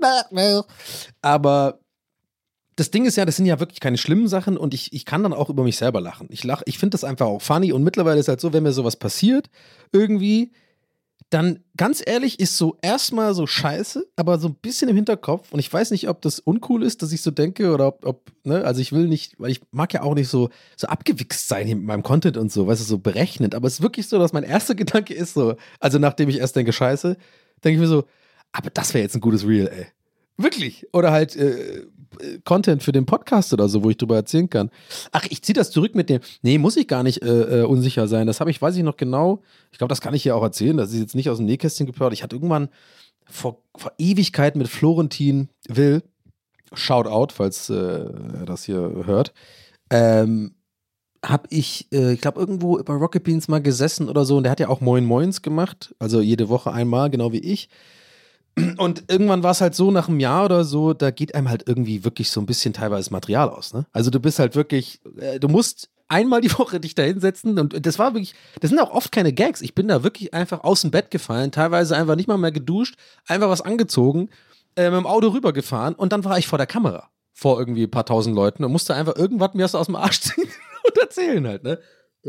Aber das Ding ist ja, das sind ja wirklich keine schlimmen Sachen und ich, ich kann dann auch über mich selber lachen. Ich lach, ich finde das einfach auch funny und mittlerweile ist halt so, wenn mir sowas passiert, irgendwie, dann ganz ehrlich ist so erstmal so scheiße, aber so ein bisschen im Hinterkopf und ich weiß nicht, ob das uncool ist, dass ich so denke oder ob, ob ne, also ich will nicht, weil ich mag ja auch nicht so, so abgewichst sein hier mit meinem Content und so, weißt du, so berechnend, aber es ist wirklich so, dass mein erster Gedanke ist so, also nachdem ich erst denke, scheiße, denke ich mir so, aber das wäre jetzt ein gutes Reel, ey. Wirklich. Oder halt äh, Content für den Podcast oder so, wo ich drüber erzählen kann. Ach, ich ziehe das zurück mit dem, nee, muss ich gar nicht äh, äh, unsicher sein. Das habe ich, weiß ich noch genau, ich glaube, das kann ich hier auch erzählen, das ist jetzt nicht aus dem Nähkästchen geplaudert. Ich hatte irgendwann vor, vor Ewigkeit mit Florentin Will, Shoutout, falls äh, er das hier hört, ähm, habe ich, äh, ich glaube, irgendwo bei Rocket Beans mal gesessen oder so und der hat ja auch Moin Moins gemacht, also jede Woche einmal, genau wie ich. Und irgendwann war es halt so, nach einem Jahr oder so, da geht einem halt irgendwie wirklich so ein bisschen teilweise Material aus, ne? Also du bist halt wirklich, äh, du musst einmal die Woche dich da hinsetzen und das war wirklich, das sind auch oft keine Gags. Ich bin da wirklich einfach aus dem Bett gefallen, teilweise einfach nicht mal mehr geduscht, einfach was angezogen, äh, mit dem Auto rübergefahren und dann war ich vor der Kamera, vor irgendwie ein paar tausend Leuten und musste einfach irgendwas mir aus dem Arsch ziehen und erzählen halt, ne?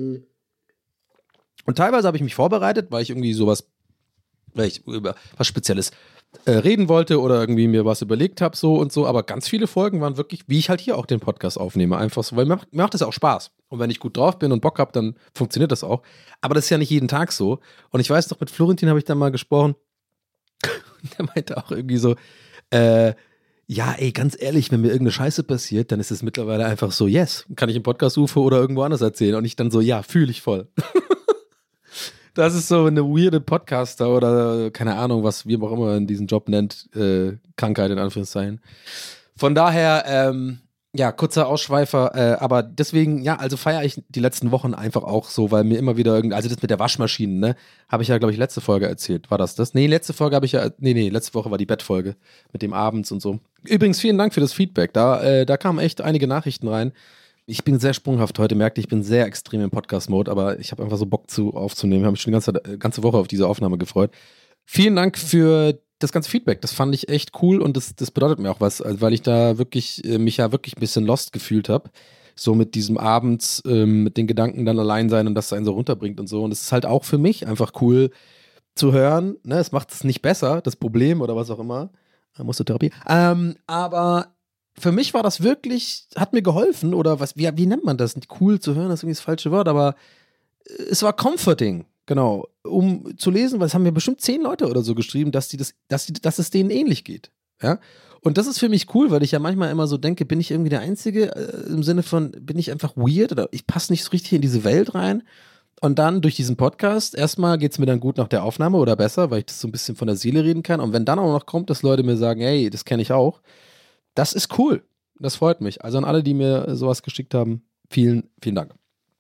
Und teilweise habe ich mich vorbereitet, weil ich irgendwie sowas, weil ich über was Spezielles äh, reden wollte oder irgendwie mir was überlegt habe, so und so, aber ganz viele Folgen waren wirklich, wie ich halt hier auch den Podcast aufnehme, einfach so, weil mir macht, mir macht das ja auch Spaß. Und wenn ich gut drauf bin und Bock habe, dann funktioniert das auch. Aber das ist ja nicht jeden Tag so. Und ich weiß noch, mit Florentin habe ich da mal gesprochen. Der meinte auch irgendwie so, äh, ja, ey, ganz ehrlich, wenn mir irgendeine Scheiße passiert, dann ist es mittlerweile einfach so, yes, kann ich im Podcast U F O oder irgendwo anders erzählen. Und ich dann so, ja, fühle ich voll. Das ist so eine weirde Podcaster oder keine Ahnung, was wie auch immer in diesen Job nennt, äh, Krankheit in Anführungszeichen. Von daher, ähm, ja, kurzer Ausschweifer, äh, aber deswegen, ja, also feiere ich die letzten Wochen einfach auch so, weil mir immer wieder irgendwie, also das mit der Waschmaschine, ne, habe ich ja, glaube ich, letzte Folge erzählt. War das das? Nee, letzte Folge habe ich ja, nee, nee, letzte Woche war die Bettfolge mit dem Abends und so. Übrigens, vielen Dank für das Feedback. Da, äh, da kamen echt einige Nachrichten rein. Ich bin sehr sprunghaft heute, merkt ihr, ich bin sehr extrem im Podcast-Mode, aber ich habe einfach so Bock zu aufzunehmen. Ich habe mich schon die ganze, ganze Woche auf diese Aufnahme gefreut. Vielen Dank für das ganze Feedback. Das fand ich echt cool und das, das bedeutet mir auch was, weil ich da wirklich, äh, mich ja wirklich ein bisschen lost gefühlt habe. So mit diesem Abends, ähm, mit den Gedanken dann allein sein und das einen so runterbringt und so. Und es ist halt auch für mich einfach cool zu hören. Ne? Es macht es nicht besser, das Problem oder was auch immer. Da musst du Therapie. Ähm, aber für mich war das wirklich, hat mir geholfen oder was, wie, wie nennt man das? Nicht cool zu hören, das ist irgendwie das falsche Wort, aber es war comforting, genau, um zu lesen, weil es haben mir bestimmt zehn Leute oder so geschrieben, dass die das, dass die, dass es denen ähnlich geht, ja. Und das ist für mich cool, weil ich ja manchmal immer so denke, bin ich irgendwie der Einzige, äh, im Sinne von, bin ich einfach weird oder ich passe nicht so richtig in diese Welt rein. Und dann durch diesen Podcast, erstmal geht es mir dann gut nach der Aufnahme oder besser, weil ich das so ein bisschen von der Seele reden kann. Und wenn dann auch noch kommt, dass Leute mir sagen, hey, das kenne ich auch, das ist cool. Das freut mich. Also an alle, die mir sowas geschickt haben, vielen, vielen Dank.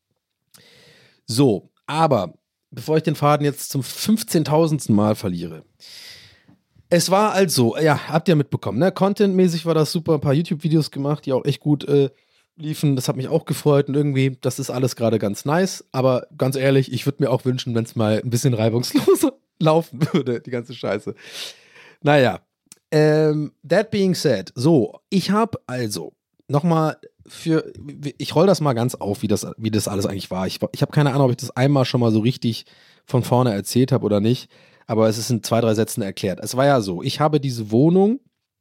So, aber bevor ich den Faden jetzt zum fünfzehntausendsten Mal verliere. Es war also, ja, habt ihr mitbekommen, ne? Contentmäßig war das super. Ein paar YouTube-Videos gemacht, die auch echt gut äh, liefen. Das hat mich auch gefreut und irgendwie, das ist alles gerade ganz nice. Aber ganz ehrlich, ich würde mir auch wünschen, wenn es mal ein bisschen reibungsloser laufen würde, die ganze Scheiße. Naja. Ähm, that being said, so, ich habe also nochmal für, ich roll das mal ganz auf, wie das, wie das alles eigentlich war. Ich, ich habe keine Ahnung, ob ich das einmal schon mal so richtig von vorne erzählt habe oder nicht, aber es ist in zwei, drei Sätzen erklärt. Es war ja so, ich habe diese Wohnung,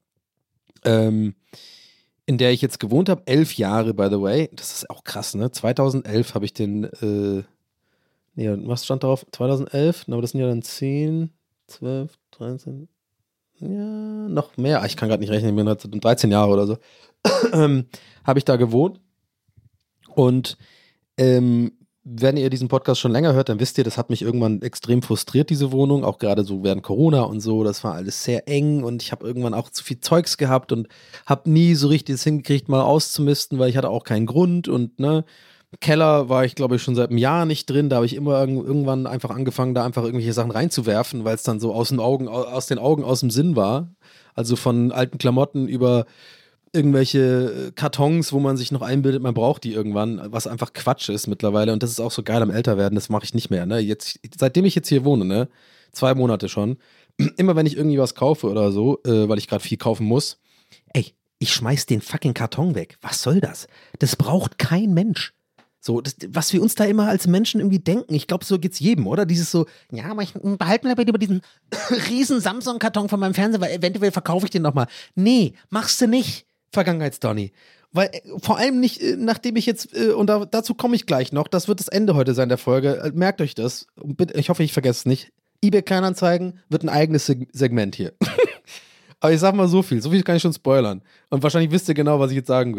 ähm, in der ich jetzt gewohnt habe, elf Jahre, by the way, das ist auch krass, ne? zweitausendelf habe ich den, äh, nee, was stand drauf? zweitausendelf, aber das sind ja dann zehn, zwölf, dreizehn, ja, noch mehr, ich kann gerade nicht rechnen, ich bin dreizehn Jahre oder so, ähm, habe ich da gewohnt und ähm, wenn ihr diesen Podcast schon länger hört, dann wisst ihr, das hat mich irgendwann extrem frustriert, diese Wohnung, auch gerade so während Corona und so, das war alles sehr eng und ich habe irgendwann auch zu viel Zeugs gehabt und habe nie so richtig es hingekriegt, mal auszumisten, weil ich hatte auch keinen Grund und ne, Keller war ich, glaube ich, schon seit einem Jahr nicht drin. Da habe ich immer irg- irgendwann einfach angefangen, da einfach irgendwelche Sachen reinzuwerfen, weil es dann so aus den Augen, aus den Augen, aus dem Sinn war. Also von alten Klamotten über irgendwelche Kartons, wo man sich noch einbildet, man braucht die irgendwann, was einfach Quatsch ist mittlerweile. Und das ist auch so geil am Älterwerden, das mache ich nicht mehr. Ne? Jetzt, seitdem ich jetzt hier wohne, ne, zwei Monate schon, immer wenn ich irgendwie was kaufe oder so, äh, weil ich gerade viel kaufen muss, ey, ich schmeiß den fucking Karton weg. Was soll das? Das braucht kein Mensch. So, das, was wir uns da immer als Menschen irgendwie denken, ich glaube, so geht's jedem, oder? Dieses so, ja, aber ich behalte mir bitte über diesen riesen Samsung-Karton von meinem Fernseher, weil eventuell verkaufe ich den nochmal. Nee, machst du nicht, Vergangenheits-Donny. Weil, äh, vor allem nicht, äh, nachdem ich jetzt, äh, und da, dazu komme ich gleich noch, das wird das Ende heute sein der Folge, äh, merkt euch das, und bitte, ich hoffe, ich vergesse es nicht. eBay Kleinanzeigen wird ein eigenes Seg- Segment hier. Aber ich sag mal so viel, so viel kann ich schon spoilern. Und wahrscheinlich wisst ihr genau, was ich jetzt sagen will.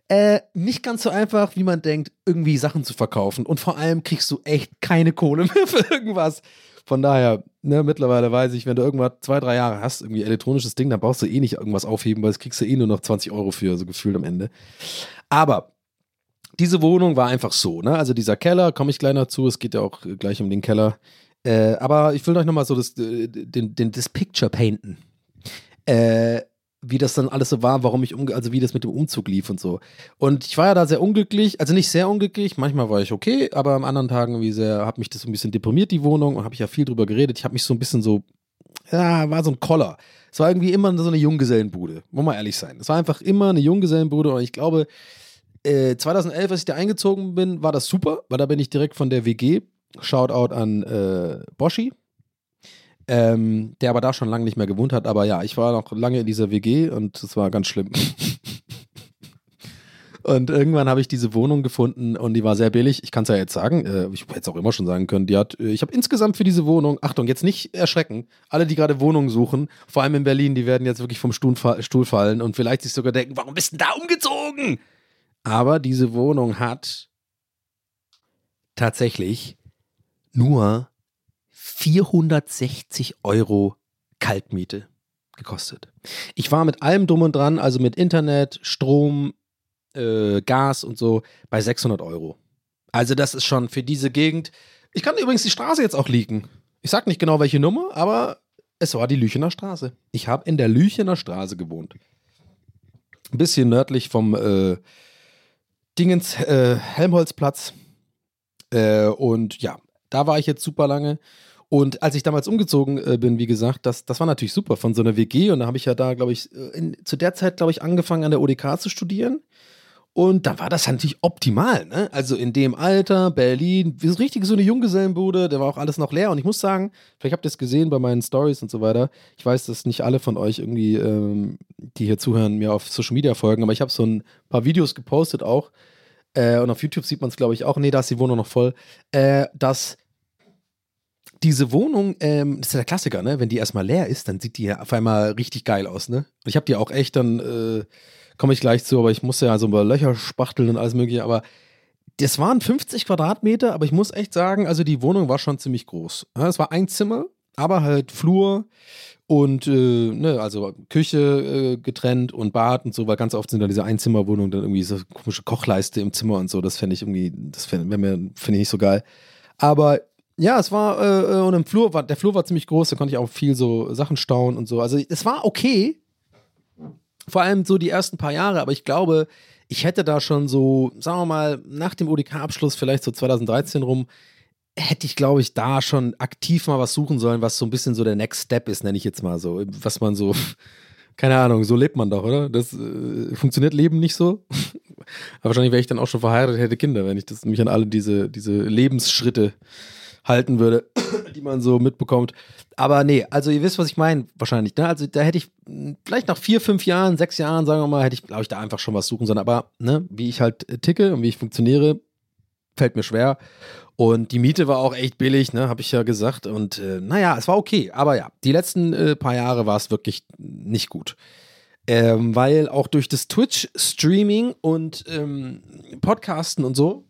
Äh, nicht ganz so einfach, wie man denkt, irgendwie Sachen zu verkaufen. Und vor allem kriegst du echt keine Kohle mehr für irgendwas. Von daher, ne, mittlerweile weiß ich, wenn du irgendwas zwei, drei Jahre hast, irgendwie elektronisches Ding, dann brauchst du eh nicht irgendwas aufheben, weil das kriegst du eh nur noch zwanzig Euro für, so gefühlt am Ende. Aber diese Wohnung war einfach so, ne? Also dieser Keller, komme ich gleich noch zu, es geht ja auch gleich um den Keller. Äh, aber ich will euch nochmal so das, den, den, das Picture painten. Äh, wie das dann alles so war, warum ich umge- also wie das mit dem Umzug lief und so. Und ich war ja da sehr unglücklich, also nicht sehr unglücklich, manchmal war ich okay, aber an anderen Tagen irgendwie sehr, hat mich das so ein bisschen deprimiert, die Wohnung, und habe ich ja viel drüber geredet. Ich habe mich so ein bisschen so, ja, war so ein Koller. Es war irgendwie immer so eine Junggesellenbude, wollen wir ehrlich sein. Es war einfach immer eine Junggesellenbude und ich glaube, äh, zweitausendelf, als ich da eingezogen bin, war das super, weil da bin ich direkt von der W G, Shoutout an äh, Boschi, Ähm, der aber da schon lange nicht mehr gewohnt hat. Aber ja, ich war noch lange in dieser W G und es war ganz schlimm. Und irgendwann habe ich diese Wohnung gefunden und die war sehr billig. Ich kann es ja jetzt sagen, äh, ich hätte es auch immer schon sagen können, die hat, äh, ich habe insgesamt für diese Wohnung, Achtung, jetzt nicht erschrecken, alle, die gerade Wohnungen suchen, vor allem in Berlin, die werden jetzt wirklich vom Stuhl, fa- Stuhl fallen und vielleicht sich sogar denken, warum bist du denn da umgezogen? Aber diese Wohnung hat tatsächlich nur vierhundertsechzig Euro Kaltmiete gekostet. Ich war mit allem drum und dran, also mit Internet, Strom, äh, Gas und so, bei sechshundert Euro. Also das ist schon für diese Gegend. Ich kann übrigens die Straße jetzt auch leaken. Ich sag nicht genau welche Nummer, aber es war die Lüchener Straße. Ich habe in der Lüchener Straße gewohnt. Ein bisschen nördlich vom äh, Dingens äh, Helmholtzplatz. Äh, und ja, da war ich jetzt super lange. Und als ich damals umgezogen äh, bin, wie gesagt, das, das war natürlich super von so einer W G. Und da habe ich ja da, glaube ich, in, zu der Zeit, glaube ich, angefangen an der O D K zu studieren. Und da war das natürlich optimal, ne? Also in dem Alter, Berlin, wie so richtig so eine Junggesellenbude, da war auch alles noch leer. Und ich muss sagen, vielleicht habt ihr es gesehen bei meinen Stories und so weiter. Ich weiß, dass nicht alle von euch irgendwie, ähm, die hier zuhören, mir auf Social Media folgen, aber ich habe so ein paar Videos gepostet auch. Äh, und auf YouTube sieht man es, glaube ich, auch. Nee, da ist die Wohnung noch voll. Äh, dass diese Wohnung, ähm, das ist ja der Klassiker, ne? Wenn die erstmal leer ist, dann sieht die ja auf einmal richtig geil aus, ne? Und ich habe die auch echt dann, äh, komme ich gleich zu, aber ich musste ja so ein paar Löcher spachteln und alles mögliche, aber das waren fünfzig Quadratmeter, aber ich muss echt sagen, also die Wohnung war schon ziemlich groß. Ja, es war ein Zimmer, aber halt Flur und, äh, ne, also Küche äh, getrennt und Bad und so, weil ganz oft sind da diese Einzimmerwohnungen dann irgendwie so eine komische Kochleiste im Zimmer und so, das fände ich irgendwie, das fände find ich nicht so geil. Aber ja, es war, äh, und im Flur war, der Flur war ziemlich groß, da konnte ich auch viel so Sachen stauen und so. Also es war okay, vor allem so die ersten paar Jahre, aber ich glaube, ich hätte da schon so, sagen wir mal, nach dem O D K-Abschluss, vielleicht so zweitausenddreizehn rum, hätte ich, glaube ich, da schon aktiv mal was suchen sollen, was so ein bisschen so der Next Step ist, nenne ich jetzt mal so. Was man so, keine Ahnung, so lebt man doch, oder? Das äh, funktioniert Leben nicht so. Aber wahrscheinlich wäre ich dann auch schon verheiratet, hätte Kinder, wenn ich das mich an alle diese, diese Lebensschritte halten würde, die man so mitbekommt. Aber nee, also ihr wisst, was ich meine, wahrscheinlich. Ne? Also da hätte ich vielleicht nach vier, fünf Jahren, sechs Jahren, sagen wir mal, hätte ich, glaube ich, da einfach schon was suchen sollen. Aber ne, wie ich halt ticke und wie ich funktioniere, fällt mir schwer. Und die Miete war auch echt billig, ne, habe ich ja gesagt. Und äh, naja, es war okay. Aber ja, die letzten äh, paar Jahre war es wirklich nicht gut. Ähm, weil auch durch das Twitch-Streaming und ähm, Podcasten und so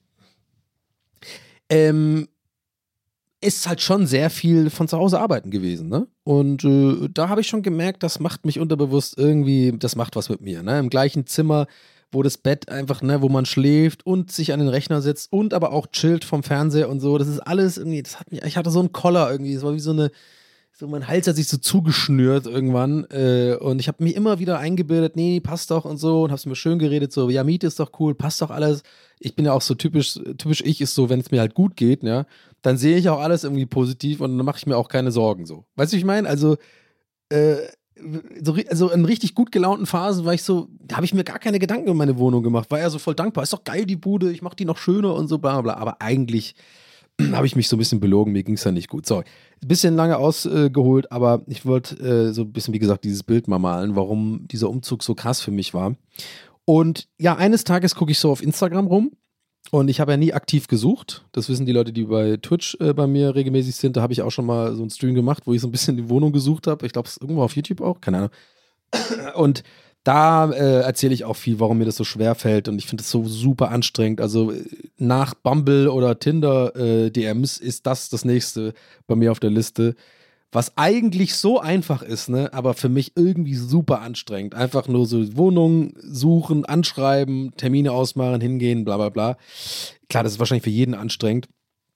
ähm, ist halt schon sehr viel von zu Hause arbeiten gewesen, ne? Und äh, da habe ich schon gemerkt, das macht mich unterbewusst irgendwie, das macht was mit mir, ne? Im gleichen Zimmer, wo das Bett einfach, ne, wo man schläft und sich an den Rechner setzt und aber auch chillt vom Fernseher und so. Das ist alles irgendwie, das hat mich, ich hatte so einen Koller irgendwie, es war wie so eine, so mein Hals hat sich so zugeschnürt irgendwann äh, und ich habe mich immer wieder eingebildet, nee, passt doch und so und hab's mir schön geredet, so, ja, Miete ist doch cool, passt doch alles. Ich bin ja auch so typisch, typisch ich ist so, wenn es mir halt gut geht, ja, dann sehe ich auch alles irgendwie positiv und dann mache ich mir auch keine Sorgen so. Weißt du, wie ich meine? Also, äh, so, also in richtig gut gelaunten Phasen war ich so, da habe ich mir gar keine Gedanken um meine Wohnung gemacht, war ja so voll dankbar, ist doch geil die Bude, ich mache die noch schöner und so, bla bla, aber eigentlich habe ich mich so ein bisschen belogen, mir ging es ja nicht gut. So, ein bisschen lange ausgeholt, äh, aber ich wollte äh, so ein bisschen, wie gesagt, dieses Bild mal malen, warum dieser Umzug so krass für mich war. Und ja, eines Tages gucke ich so auf Instagram rum und ich habe ja nie aktiv gesucht. Das wissen die Leute, die bei Twitch äh, bei mir regelmäßig sind. Da habe ich auch schon mal so einen Stream gemacht, wo ich so ein bisschen die Wohnung gesucht habe. Ich glaube, es ist irgendwo auf YouTube auch, keine Ahnung. Und Da äh, erzähle ich auch viel, warum mir das so schwer fällt und ich finde es so super anstrengend. Also nach Bumble oder Tinder äh, D Ms ist das das nächste bei mir auf der Liste, was eigentlich so einfach ist, ne, aber für mich irgendwie super anstrengend. Einfach nur so Wohnungen suchen, anschreiben, Termine ausmachen, hingehen, bla bla bla. Klar, das ist wahrscheinlich für jeden anstrengend.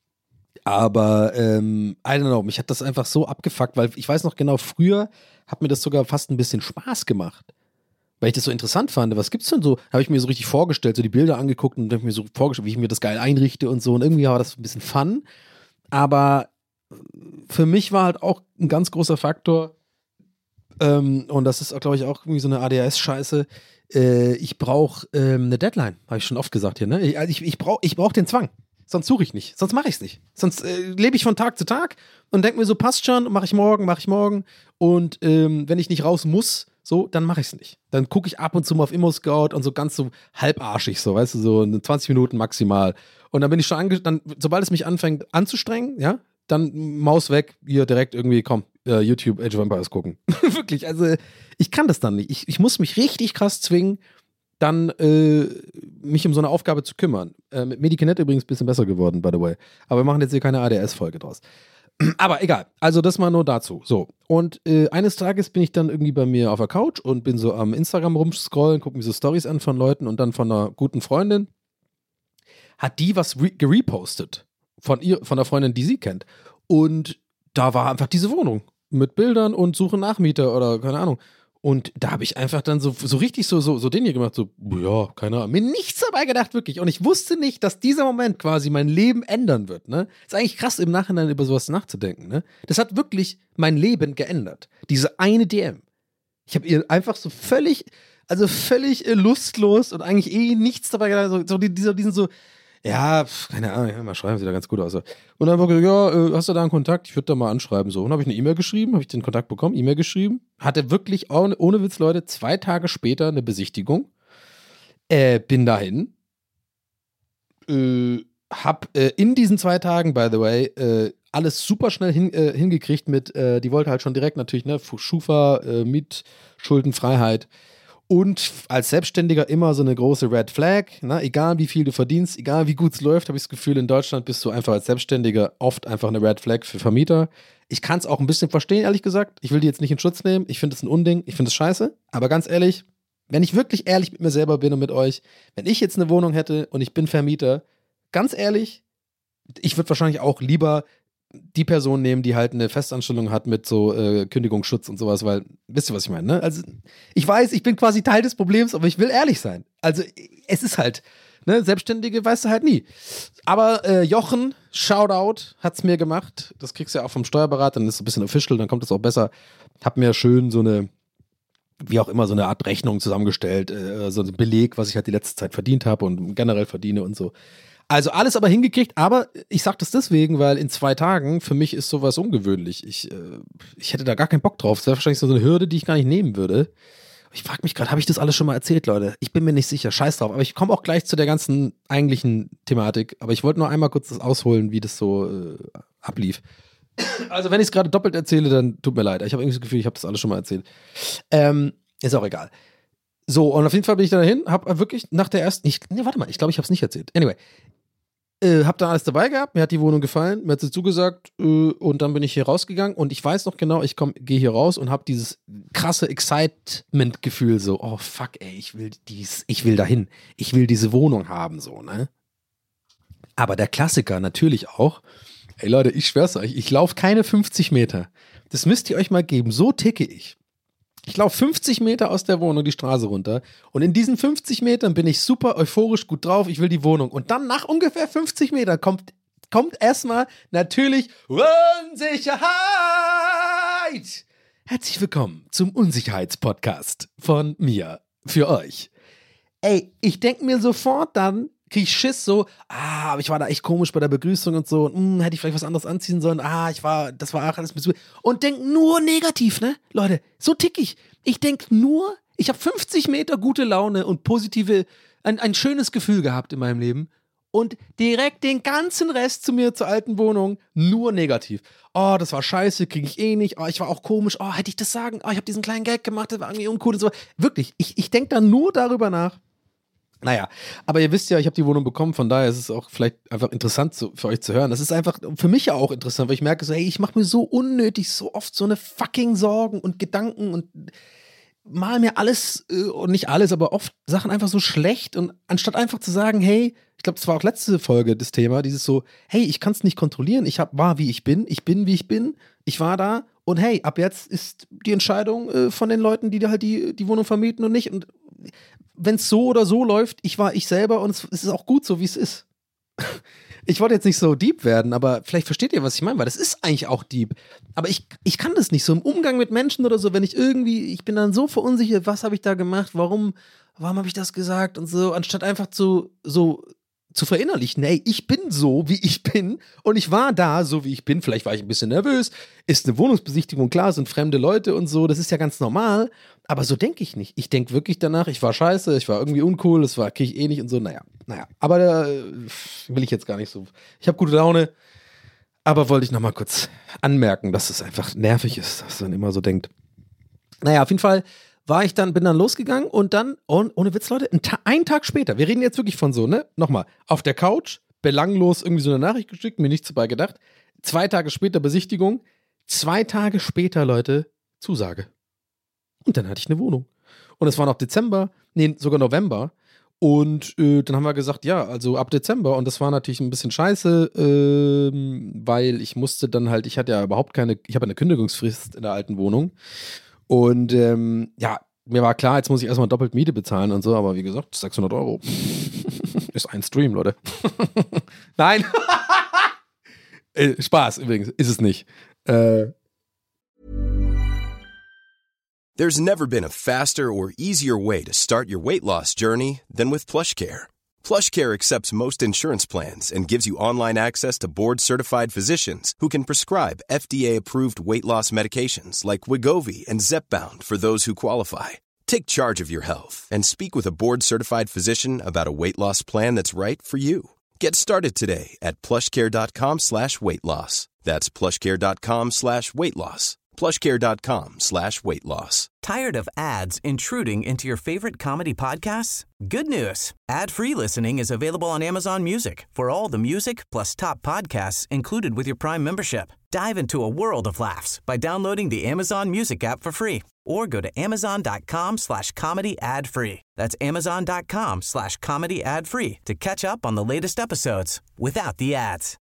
Aber, ähm, I don't know, mich hat das einfach so abgefuckt, weil ich weiß noch genau, früher hat mir das sogar fast ein bisschen Spaß gemacht. Weil ich das so interessant fand. Was gibt's denn so? Da habe ich mir so richtig vorgestellt, so die Bilder angeguckt und habe mir so vorgestellt, wie ich mir das geil einrichte und so. Und irgendwie war das ein bisschen Fun. Aber für mich war halt auch ein ganz großer Faktor, ähm, und das ist, glaube ich, auch irgendwie so eine A D H S-Scheiße, äh, ich brauche ähm, eine Deadline, habe ich schon oft gesagt hier, ne? Ich, also ich, ich brauche ich brauch den Zwang. Sonst suche ich nicht. Sonst mache ich es nicht. Sonst äh, lebe ich von Tag zu Tag und denke mir so, passt schon, mache ich morgen, mache ich morgen. Und ähm, wenn ich nicht raus muss, so, dann mache ich es nicht. Dann gucke ich ab und zu mal auf Immo-Scout und so ganz so halbarschig, so, weißt du, so zwanzig Minuten maximal. Und dann bin ich schon, ange dann, sobald es mich anfängt anzustrengen, ja, dann Maus weg, hier direkt irgendwie, komm, uh, YouTube Age of Empires gucken. Wirklich, also ich kann das dann nicht. Ich, ich muss mich richtig krass zwingen, dann äh, mich um so eine Aufgabe zu kümmern. Äh, mit Medikinet übrigens ein bisschen besser geworden, by the way. Aber wir machen jetzt hier keine A D S-Folge draus. Aber egal, also das mal nur dazu. So, und äh, eines Tages bin ich dann irgendwie bei mir auf der Couch und bin so am Instagram rumscrollen, gucke mir so Storys an von Leuten und dann von einer guten Freundin hat die was gerepostet von ihr, von der Freundin, die sie kennt. Und da war einfach diese Wohnung mit Bildern und Suche nach Mieter oder keine Ahnung. Und da habe ich einfach dann so, so richtig so, so, so den hier gemacht, so, ja, keine Ahnung. Mir nichts dabei gedacht, wirklich. Und ich wusste nicht, dass dieser Moment quasi mein Leben ändern wird, ne? Ist eigentlich krass, im Nachhinein über sowas nachzudenken, ne? Das hat wirklich mein Leben geändert. Diese eine D M. Ich habe ihr einfach so völlig, also völlig äh, lustlos und eigentlich eh nichts dabei gedacht, so, so die, die, die sind so, ja, pf, keine Ahnung, ja, mal schreiben, sieht da ganz gut aus. Und dann habe ich gesagt, ja, äh, hast du da einen Kontakt? Ich würde da mal anschreiben. So. Und habe ich eine E-Mail geschrieben, habe ich den Kontakt bekommen, E-Mail geschrieben. Hatte wirklich, ohne, ohne Witz, Leute, zwei Tage später eine Besichtigung. Äh, bin dahin. Äh, hab äh, in diesen zwei Tagen, by the way, äh, alles super schnell hin, äh, hingekriegt mit, äh, die wollte halt schon direkt natürlich, ne, Schufa, äh, Mietschuldenfreiheit. Und als Selbstständiger immer so eine große Red Flag, ne? Egal wie viel du verdienst, egal wie gut es läuft, habe ich das Gefühl, in Deutschland bist du einfach als Selbstständiger oft einfach eine Red Flag für Vermieter. Ich kann es auch ein bisschen verstehen, ehrlich gesagt. Ich will die jetzt nicht in Schutz nehmen. Ich finde es ein Unding. Ich finde es scheiße. Aber ganz ehrlich, wenn ich wirklich ehrlich mit mir selber bin und mit euch, wenn ich jetzt eine Wohnung hätte und ich bin Vermieter, ganz ehrlich, ich würde wahrscheinlich auch lieber die Person nehmen, die halt eine Festanstellung hat mit so äh, Kündigungsschutz und sowas, weil, wisst ihr, was ich meine, ne? Also, ich weiß, ich bin quasi Teil des Problems, aber ich will ehrlich sein. Also, es ist halt, ne, Selbstständige weißt du halt nie. Aber äh, Jochen, Shoutout, hat's mir gemacht. Das kriegst du ja auch vom Steuerberater, dann ist es ein bisschen official, dann kommt das auch besser. Hab mir schön so eine, wie auch immer, so eine Art Rechnung zusammengestellt, äh, so ein Beleg, was ich halt die letzte Zeit verdient habe und generell verdiene und so. Also alles aber hingekriegt, aber ich sag das deswegen, weil in zwei Tagen für mich ist sowas ungewöhnlich. Ich, äh, ich hätte da gar keinen Bock drauf. Das wäre wahrscheinlich so eine Hürde, die ich gar nicht nehmen würde. Ich frage mich gerade, habe ich das alles schon mal erzählt, Leute? Ich bin mir nicht sicher, scheiß drauf. Aber ich komme auch gleich zu der ganzen eigentlichen Thematik. Aber ich wollte nur einmal kurz das ausholen, wie das so äh, ablief. Also wenn ich es gerade doppelt erzähle, dann tut mir leid. Ich habe irgendwie das Gefühl, ich habe das alles schon mal erzählt. Ähm, ist auch egal. So, und auf jeden Fall bin ich da dahin, hab wirklich nach der ersten, ich, nee, warte mal, ich glaube, ich habe es nicht erzählt. Anyway, äh, hab da alles dabei gehabt, mir hat die Wohnung gefallen, mir hat sie zugesagt äh, und dann bin ich hier rausgegangen und ich weiß noch genau, ich gehe hier raus und habe dieses krasse Excitement-Gefühl so, oh fuck ey, ich will dies, ich will dahin, ich will diese Wohnung haben, so, ne? Aber der Klassiker natürlich auch, ey Leute, ich schwör's euch, ich laufe keine fünfzig Meter. Das müsst ihr euch mal geben, so ticke ich. Ich laufe fünfzig Meter aus der Wohnung die Straße runter und in diesen fünfzig Metern bin ich super euphorisch gut drauf, ich will die Wohnung. Und dann nach ungefähr fünfzig Metern kommt, kommt erstmal natürlich Unsicherheit. Herzlich willkommen zum Unsicherheitspodcast von mir für euch. Ey, ich denke mir sofort dann, krieg ich Schiss so, ah, aber ich war da echt komisch bei der Begrüßung und so, und, mh, hätte ich vielleicht was anderes anziehen sollen, ah, ich war, das war auch alles mit so, und denk nur negativ, ne, Leute, so tick ich, ich denk nur, ich habe fünfzig Meter gute Laune und positive, ein, ein schönes Gefühl gehabt in meinem Leben Und direkt den ganzen Rest zu mir zur alten Wohnung nur negativ. Oh, das war scheiße, kriege ich eh nicht. Oh, ich war auch komisch. Oh, hätte ich das sagen? Oh, ich habe diesen kleinen Gag gemacht, das war irgendwie uncool und so. Wirklich, ich, ich denke da nur darüber nach. Naja, aber ihr wisst ja, ich habe die Wohnung bekommen, von daher ist es auch vielleicht einfach interessant zu, für euch zu hören. Das ist einfach für mich ja auch interessant, weil ich merke so, hey, ich mache mir so unnötig so oft so eine fucking Sorgen und Gedanken und mal mir alles, äh, und nicht alles, aber oft Sachen einfach so schlecht und anstatt einfach zu sagen, hey, ich glaube, das war auch letzte Folge das Thema, dieses so, hey, ich kann es nicht kontrollieren, ich hab, war wie ich bin, ich bin wie ich bin, ich war da und hey, ab jetzt ist die Entscheidung äh, von den Leuten, die halt die, die Wohnung vermieten und nicht und wenn es so oder so läuft, ich war ich selber und es, es ist auch gut so, wie es ist. Ich wollte jetzt nicht so deep werden, aber vielleicht versteht ihr, was ich meine, weil das ist eigentlich auch deep. Aber ich, ich kann das nicht so im Umgang mit Menschen oder so, wenn ich irgendwie, ich bin dann so verunsichert, was habe ich da gemacht, warum, warum habe ich das gesagt und so, anstatt einfach zu, so zu verinnerlichen, hey, ich bin so, wie ich bin und ich war da, so wie ich bin, vielleicht war ich ein bisschen nervös, ist eine Wohnungsbesichtigung, klar, sind fremde Leute und so, das ist ja ganz normal, aber so denke ich nicht. Ich denke wirklich danach, ich war scheiße, ich war irgendwie uncool, das war, kriege ich eh nicht und so, naja, naja, aber da äh, will ich jetzt gar nicht so, ich habe gute Laune, aber wollte ich nochmal kurz anmerken, dass es einfach nervig ist, dass man immer so denkt. Naja, auf jeden Fall war ich dann, bin dann losgegangen und dann, oh, ohne Witz, Leute, ein Ta- einen Tag später, wir reden jetzt wirklich von so, ne, nochmal, auf der Couch, belanglos irgendwie so eine Nachricht geschickt, mir nichts dabei gedacht, zwei Tage später Besichtigung, zwei Tage später, Leute, Zusage. Und dann hatte ich eine Wohnung. Und es war noch Dezember, nee, sogar November. Und äh, dann haben wir gesagt, ja, also ab Dezember. Und das war natürlich ein bisschen scheiße, ähm, weil ich musste dann halt, ich hatte ja überhaupt keine, ich habe eine Kündigungsfrist in der alten Wohnung. Und ähm, ja, mir war klar, jetzt muss ich erstmal doppelt Miete bezahlen und so, aber wie gesagt, sechshundert Euro ist ein Stream, Leute. Nein. äh, Spaß übrigens, ist es nicht. Äh, There's never been a faster or easier way to start your weight loss journey than with PlushCare. PlushCare accepts most insurance plans and gives you online access to board-certified physicians who can prescribe F D A-approved weight loss medications like Wegovy and Zepbound for those who qualify. Take charge of your health and speak with a board-certified physician about a weight loss plan that's right for you. Get started today at plushcare.com slash weight loss. That's plushcare.com slash weight loss. plushcare.com slash weight loss. Tired of ads intruding into your favorite comedy podcasts? Good news. Ad-free listening is available on Amazon Music for all the music plus top podcasts included with your Prime membership. Dive into a world of laughs by downloading the Amazon Music app for free or go to amazon.com slash comedy ad-free. That's amazon.com slash comedy ad-free to catch up on the latest episodes without the ads.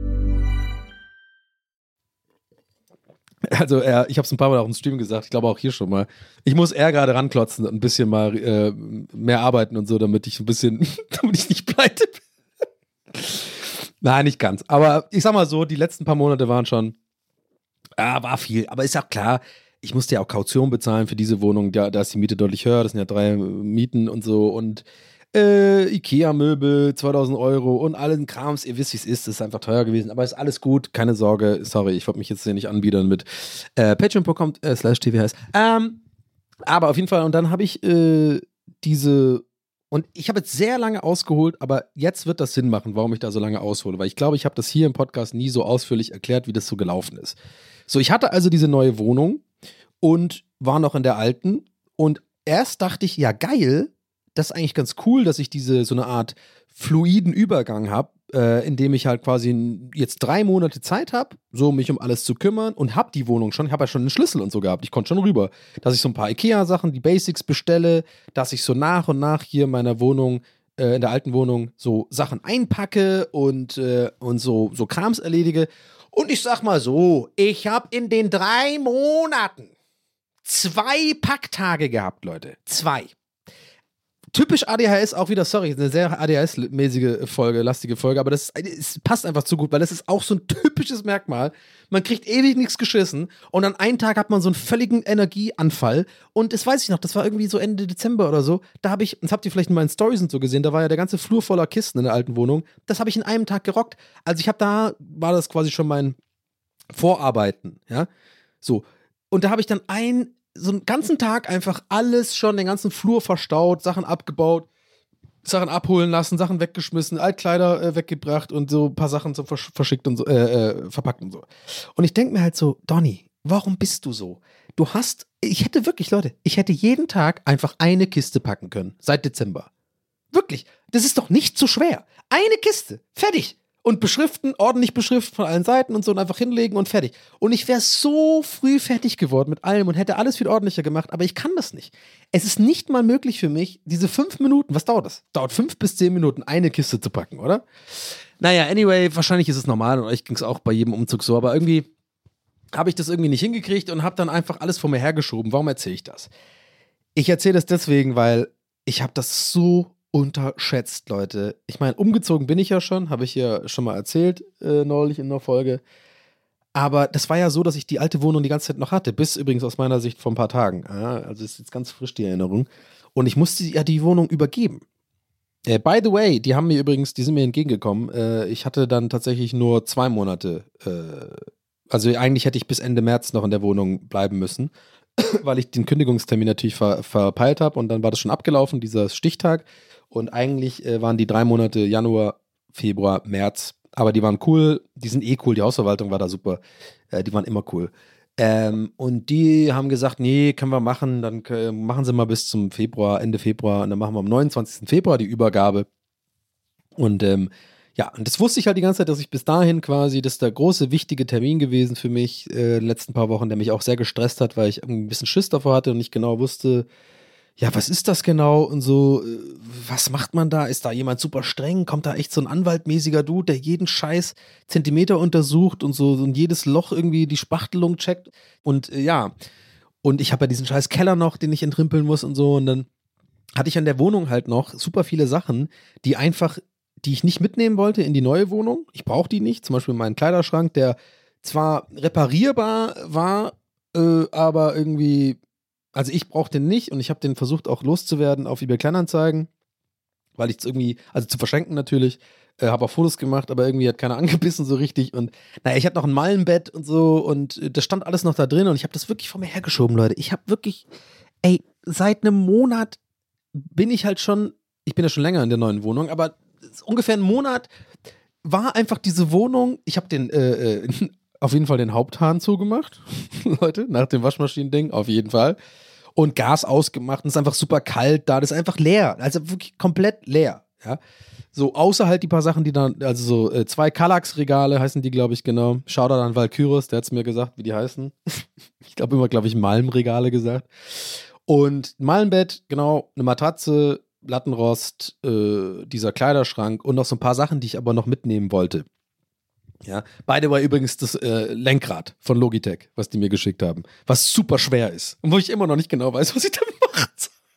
Also er, ich habe es ein paar Mal auch im Stream gesagt, ich glaube auch hier schon mal. Ich muss eher gerade ranklotzen und ein bisschen mal äh, mehr arbeiten und so, damit ich ein bisschen, damit ich nicht pleite bin. Nein, nicht ganz. Aber ich sag mal so, die letzten paar Monate waren schon, ah, war viel. Aber ist ja klar, ich musste ja auch Kaution bezahlen für diese Wohnung. Da, da ist die Miete deutlich höher. Das sind ja drei Mieten und so. Und Äh, Ikea-Möbel, zweitausend Euro und allen Krams, ihr wisst, wie es ist, ist einfach teuer gewesen, aber ist alles gut, keine Sorge, sorry, ich wollte mich jetzt hier nicht anbiedern mit äh, patreon.com äh, slash tvhs, ähm, aber auf jeden Fall, und dann habe ich äh, diese, und ich habe jetzt sehr lange ausgeholt, aber jetzt wird das Sinn machen, warum ich da so lange aushole, weil ich glaube, ich habe das hier im Podcast nie so ausführlich erklärt, wie das so gelaufen ist. So, ich hatte also diese neue Wohnung und war noch in der alten und erst dachte ich, ja geil, das ist eigentlich ganz cool, dass ich diese so eine Art fluiden Übergang habe, äh, in dem ich halt quasi jetzt drei Monate Zeit habe, so mich um alles zu kümmern und habe die Wohnung schon, ich habe ja schon einen Schlüssel und so gehabt, ich konnte schon rüber, dass ich so ein paar Ikea-Sachen, die Basics bestelle, dass ich so nach und nach hier in meiner Wohnung, äh, in der alten Wohnung so Sachen einpacke und, äh, und so, so Krams erledige. Und ich sag mal so, ich habe in den drei Monaten zwei Packtage gehabt, Leute, zwei. Typisch A D H S auch wieder, sorry, eine sehr A D H S-mäßige Folge, lastige Folge, aber das ist, es passt einfach zu gut, weil das ist auch so ein typisches Merkmal. Man kriegt ewig nichts geschissen und an einem Tag hat man so einen völligen Energieanfall und das weiß ich noch, das war irgendwie so Ende Dezember oder so, da habe ich, das habt ihr vielleicht in meinen Stories und so gesehen, da war ja der ganze Flur voller Kisten in der alten Wohnung, das habe ich in einem Tag gerockt. Also ich habe da, war das quasi schon mein Vorarbeiten, ja, so. Und da habe ich dann ein so einen ganzen Tag einfach alles schon, den ganzen Flur verstaut, Sachen abgebaut, Sachen abholen lassen, Sachen weggeschmissen, Altkleider äh, weggebracht und so ein paar Sachen so versch- verschickt und so, äh, äh, verpackt und so. Und ich denke mir halt so, Donny, warum bist du so? Du hast, ich hätte wirklich, Leute, ich hätte jeden Tag einfach eine Kiste packen können, seit Dezember. Wirklich, das ist doch nicht so schwer. Eine Kiste, fertig. Und beschriften, ordentlich beschriften von allen Seiten und so und einfach hinlegen und fertig. Und ich wäre so früh fertig geworden mit allem und hätte alles viel ordentlicher gemacht, aber ich kann das nicht. Es ist nicht mal möglich für mich, diese fünf Minuten, was dauert das? Dauert fünf bis zehn Minuten, eine Kiste zu packen, oder? Naja, anyway, wahrscheinlich ist es normal und euch ging es auch bei jedem Umzug so, aber irgendwie habe ich das irgendwie nicht hingekriegt und habe dann einfach alles vor mir hergeschoben. Warum erzähle ich das? Ich erzähle das deswegen, weil ich habe das so unterschätzt, Leute. Ich meine, umgezogen bin ich ja schon, habe ich hier schon mal erzählt, äh, neulich in einer Folge. Aber das war ja so, dass ich die alte Wohnung die ganze Zeit noch hatte, bis übrigens aus meiner Sicht vor ein paar Tagen. Ja, also ist jetzt ganz frisch die Erinnerung. Und ich musste ja die Wohnung übergeben. Äh, by the way, die haben mir übrigens, die sind mir entgegengekommen. Äh, ich hatte dann tatsächlich nur zwei Monate, äh, also eigentlich hätte ich bis Ende März noch in der Wohnung bleiben müssen, weil ich den Kündigungstermin natürlich ver- verpeilt habe und dann war das schon abgelaufen, dieser Stichtag. Und eigentlich äh, waren die drei Monate Januar, Februar, März, aber die waren cool, die sind eh cool, die Hausverwaltung war da super, äh, die waren immer cool. Ähm, und die haben gesagt, nee, können wir machen, dann äh, machen sie mal bis zum Februar, Ende Februar und dann machen wir am neunundzwanzigsten Februar die Übergabe. Und ähm, ja, und das wusste ich halt die ganze Zeit, dass ich bis dahin quasi, das ist der große, wichtige Termin gewesen für mich äh, in den letzten paar Wochen, der mich auch sehr gestresst hat, weil ich ein bisschen Schiss davor hatte und nicht genau wusste, ja, was ist das genau und so, was macht man da? Ist da jemand super streng? Kommt da echt so ein anwaltmäßiger Dude, der jeden Scheiß Zentimeter untersucht und so und jedes Loch irgendwie die Spachtelung checkt? Und äh, ja, und ich habe ja diesen scheiß Keller noch, den ich entrimpeln muss und so und dann hatte ich an der Wohnung halt noch super viele Sachen, die einfach, die ich nicht mitnehmen wollte in die neue Wohnung. Ich brauche die nicht, zum Beispiel meinen Kleiderschrank, der zwar reparierbar war, äh, aber irgendwie Also ich brauchte den nicht und ich habe den versucht auch loszuwerden auf eBay Kleinanzeigen, weil ich es irgendwie, also zu verschenken natürlich, äh, habe auch Fotos gemacht, aber irgendwie hat keiner angebissen so richtig und naja, ich hatte noch ein Mallenbett und so und äh, das stand alles noch da drin und ich habe das wirklich vor mir hergeschoben, Leute. Ich habe wirklich, ey, seit einem Monat bin ich halt schon, ich bin ja schon länger in der neuen Wohnung, aber ungefähr einen Monat war einfach diese Wohnung, ich habe den, äh, äh, auf jeden Fall den Haupthahn zugemacht, Leute, nach dem Waschmaschinending, auf jeden Fall. Und Gas ausgemacht und es ist einfach super kalt da, das ist einfach leer, also wirklich komplett leer, ja. So, außer halt die paar Sachen, die dann, also so äh, zwei Kallax-Regale heißen die, glaube ich, genau. Shoutout an Valkyros, der hat es mir gesagt, wie die heißen. Ich glaube immer, glaube ich, Malmregale gesagt. Und ein Malmbett, genau, eine Matratze, Lattenrost, äh, dieser Kleiderschrank und noch so ein paar Sachen, die ich aber noch mitnehmen wollte. Ja, by the way übrigens das äh, Lenkrad von Logitech, was die mir geschickt haben, was super schwer ist und wo ich immer noch nicht genau weiß, was ich damit mache.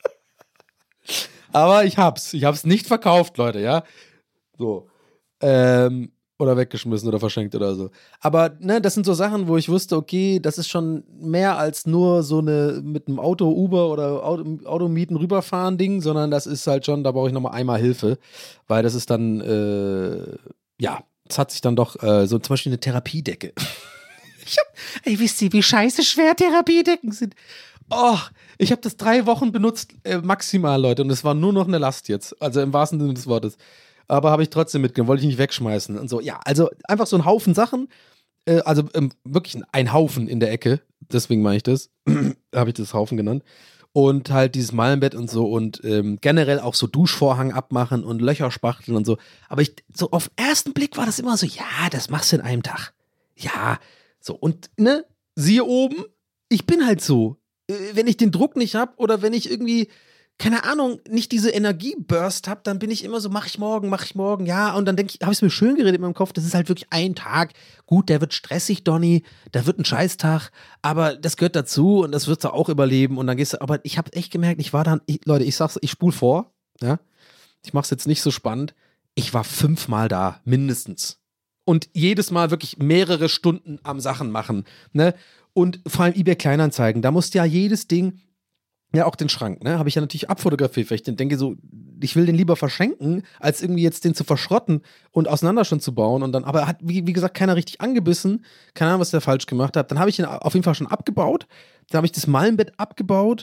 Aber ich hab's, ich hab's nicht verkauft, Leute, ja, so, ähm, oder weggeschmissen oder verschenkt oder so. Aber ne, das sind so Sachen, wo ich wusste, okay, das ist schon mehr als nur so eine mit einem Auto, Uber oder Auto, Automieten rüberfahren Ding, sondern das ist halt schon, da brauche ich nochmal einmal Hilfe, weil das ist dann, äh, ja, es hat sich dann doch äh, so zum Beispiel eine Therapiedecke. Ich hab, ey, wisst ihr, wie scheiße schwer Therapiedecken sind? Oh, ich habe das drei Wochen benutzt, äh, maximal, Leute, und es war nur noch eine Last jetzt. Also im wahrsten Sinne des Wortes. Aber habe ich trotzdem mitgenommen, wollte ich nicht wegschmeißen und so. Ja, also einfach so ein Haufen Sachen. Äh, also ähm, wirklich ein Haufen in der Ecke. Deswegen meine ich das. Habe ich das Haufen genannt. Und halt dieses Malenbett und so und ähm, generell auch so Duschvorhang abmachen und Löcher spachteln und so. Aber ich, so auf den ersten Blick war das immer so, ja, das machst du in einem Tag. Ja, so. Und, ne, siehe oben, ich bin halt so. Äh, wenn ich den Druck nicht hab oder wenn ich irgendwie, keine Ahnung, nicht diese Energieburst hab, dann bin ich immer so, mach ich morgen, mach ich morgen, ja. Und dann denke ich, habe ich es mir schön geredet in meinem Kopf, das ist halt wirklich ein Tag. Gut, der wird stressig, Donny, der wird ein Scheißtag, aber das gehört dazu und das wirst du auch überleben und dann gehst du, aber ich habe echt gemerkt, ich war dann, ich, Leute, ich sag's, ich spul vor, ja, ich mach's jetzt nicht so spannend, ich war fünfmal da, mindestens und jedes Mal wirklich mehrere Stunden am Sachen machen, ne, und vor allem eBay Kleinanzeigen, da musst ja jedes Ding, ja, auch den Schrank, ne, habe ich ja natürlich abfotografiert, weil ich dann denke so, ich will den lieber verschenken, als irgendwie jetzt den zu verschrotten und auseinander schon zu bauen und dann, aber hat, wie, wie gesagt, keiner richtig angebissen, keine Ahnung, was der falsch gemacht hat, dann habe ich ihn auf jeden Fall schon abgebaut, dann habe ich das Malenbett abgebaut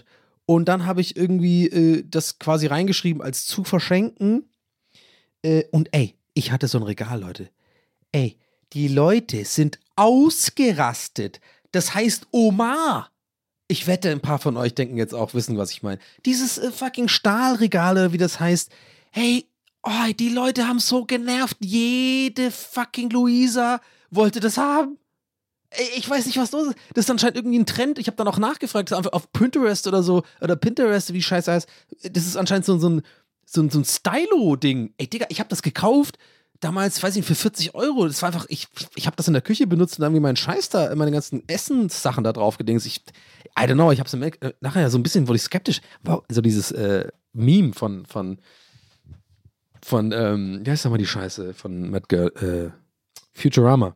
Und dann habe ich irgendwie äh, das quasi reingeschrieben als zu verschenken. Äh, und ey, ich hatte so ein Regal, Leute. Ey, die Leute sind ausgerastet. Das heißt Omar. Ich wette, ein paar von euch denken jetzt auch, wissen, was ich meine. Dieses äh, fucking Stahlregale, wie das heißt. Hey, oh, die Leute haben so genervt. Jede fucking Luisa wollte das haben. Ey, ich weiß nicht, was los ist. Das ist anscheinend irgendwie ein Trend. Ich habe dann auch nachgefragt, einfach auf Pinterest oder so, oder Pinterest, wie scheiße heißt. Das ist anscheinend so, so ein, so ein, so ein Stylo-Ding. Ey, Digga, ich habe das gekauft. Damals, weiß ich nicht, für vierzig Euro. Das war einfach, ich, ich habe das in der Küche benutzt und dann irgendwie meinen Scheiß da, meine ganzen Essenssachen da drauf gedingst. Ich, I don't know, ich habe es nachher ja so ein bisschen, wurde ich skeptisch. Wow, so dieses äh, Meme von, von, von, ähm, wie heißt nochmal die Scheiße? Von Matt Girl, äh, Futurama.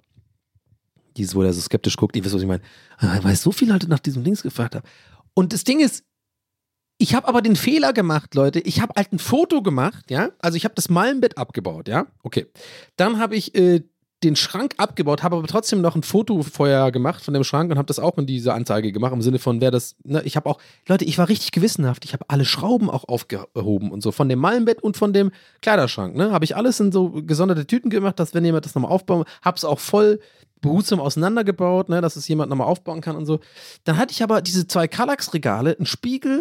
Dieses, wo der so skeptisch guckt, ihr wisst, was ich meine. Weil so viele Leute nach diesem Dings gefragt haben. Und das Ding ist, ich habe aber den Fehler gemacht, Leute. Ich habe halt ein Foto gemacht, ja. Also ich habe das Malmbett abgebaut, ja. Okay. Dann habe ich äh, den Schrank abgebaut, habe aber trotzdem noch ein Foto vorher gemacht von dem Schrank und habe das auch in diese Anzeige gemacht, im Sinne von, wer das, ne, ich habe auch, Leute, ich war richtig gewissenhaft. Ich habe alle Schrauben auch aufgehoben und so, von dem Malmbett und von dem Kleiderschrank, ne. Habe ich alles in so gesonderte Tüten gemacht, dass wenn jemand das nochmal aufbauen, habe es auch voll behutsam auseinandergebaut, ne, dass es jemand nochmal aufbauen kann und so. Dann hatte ich aber diese zwei Kallax-Regale, einen Spiegel,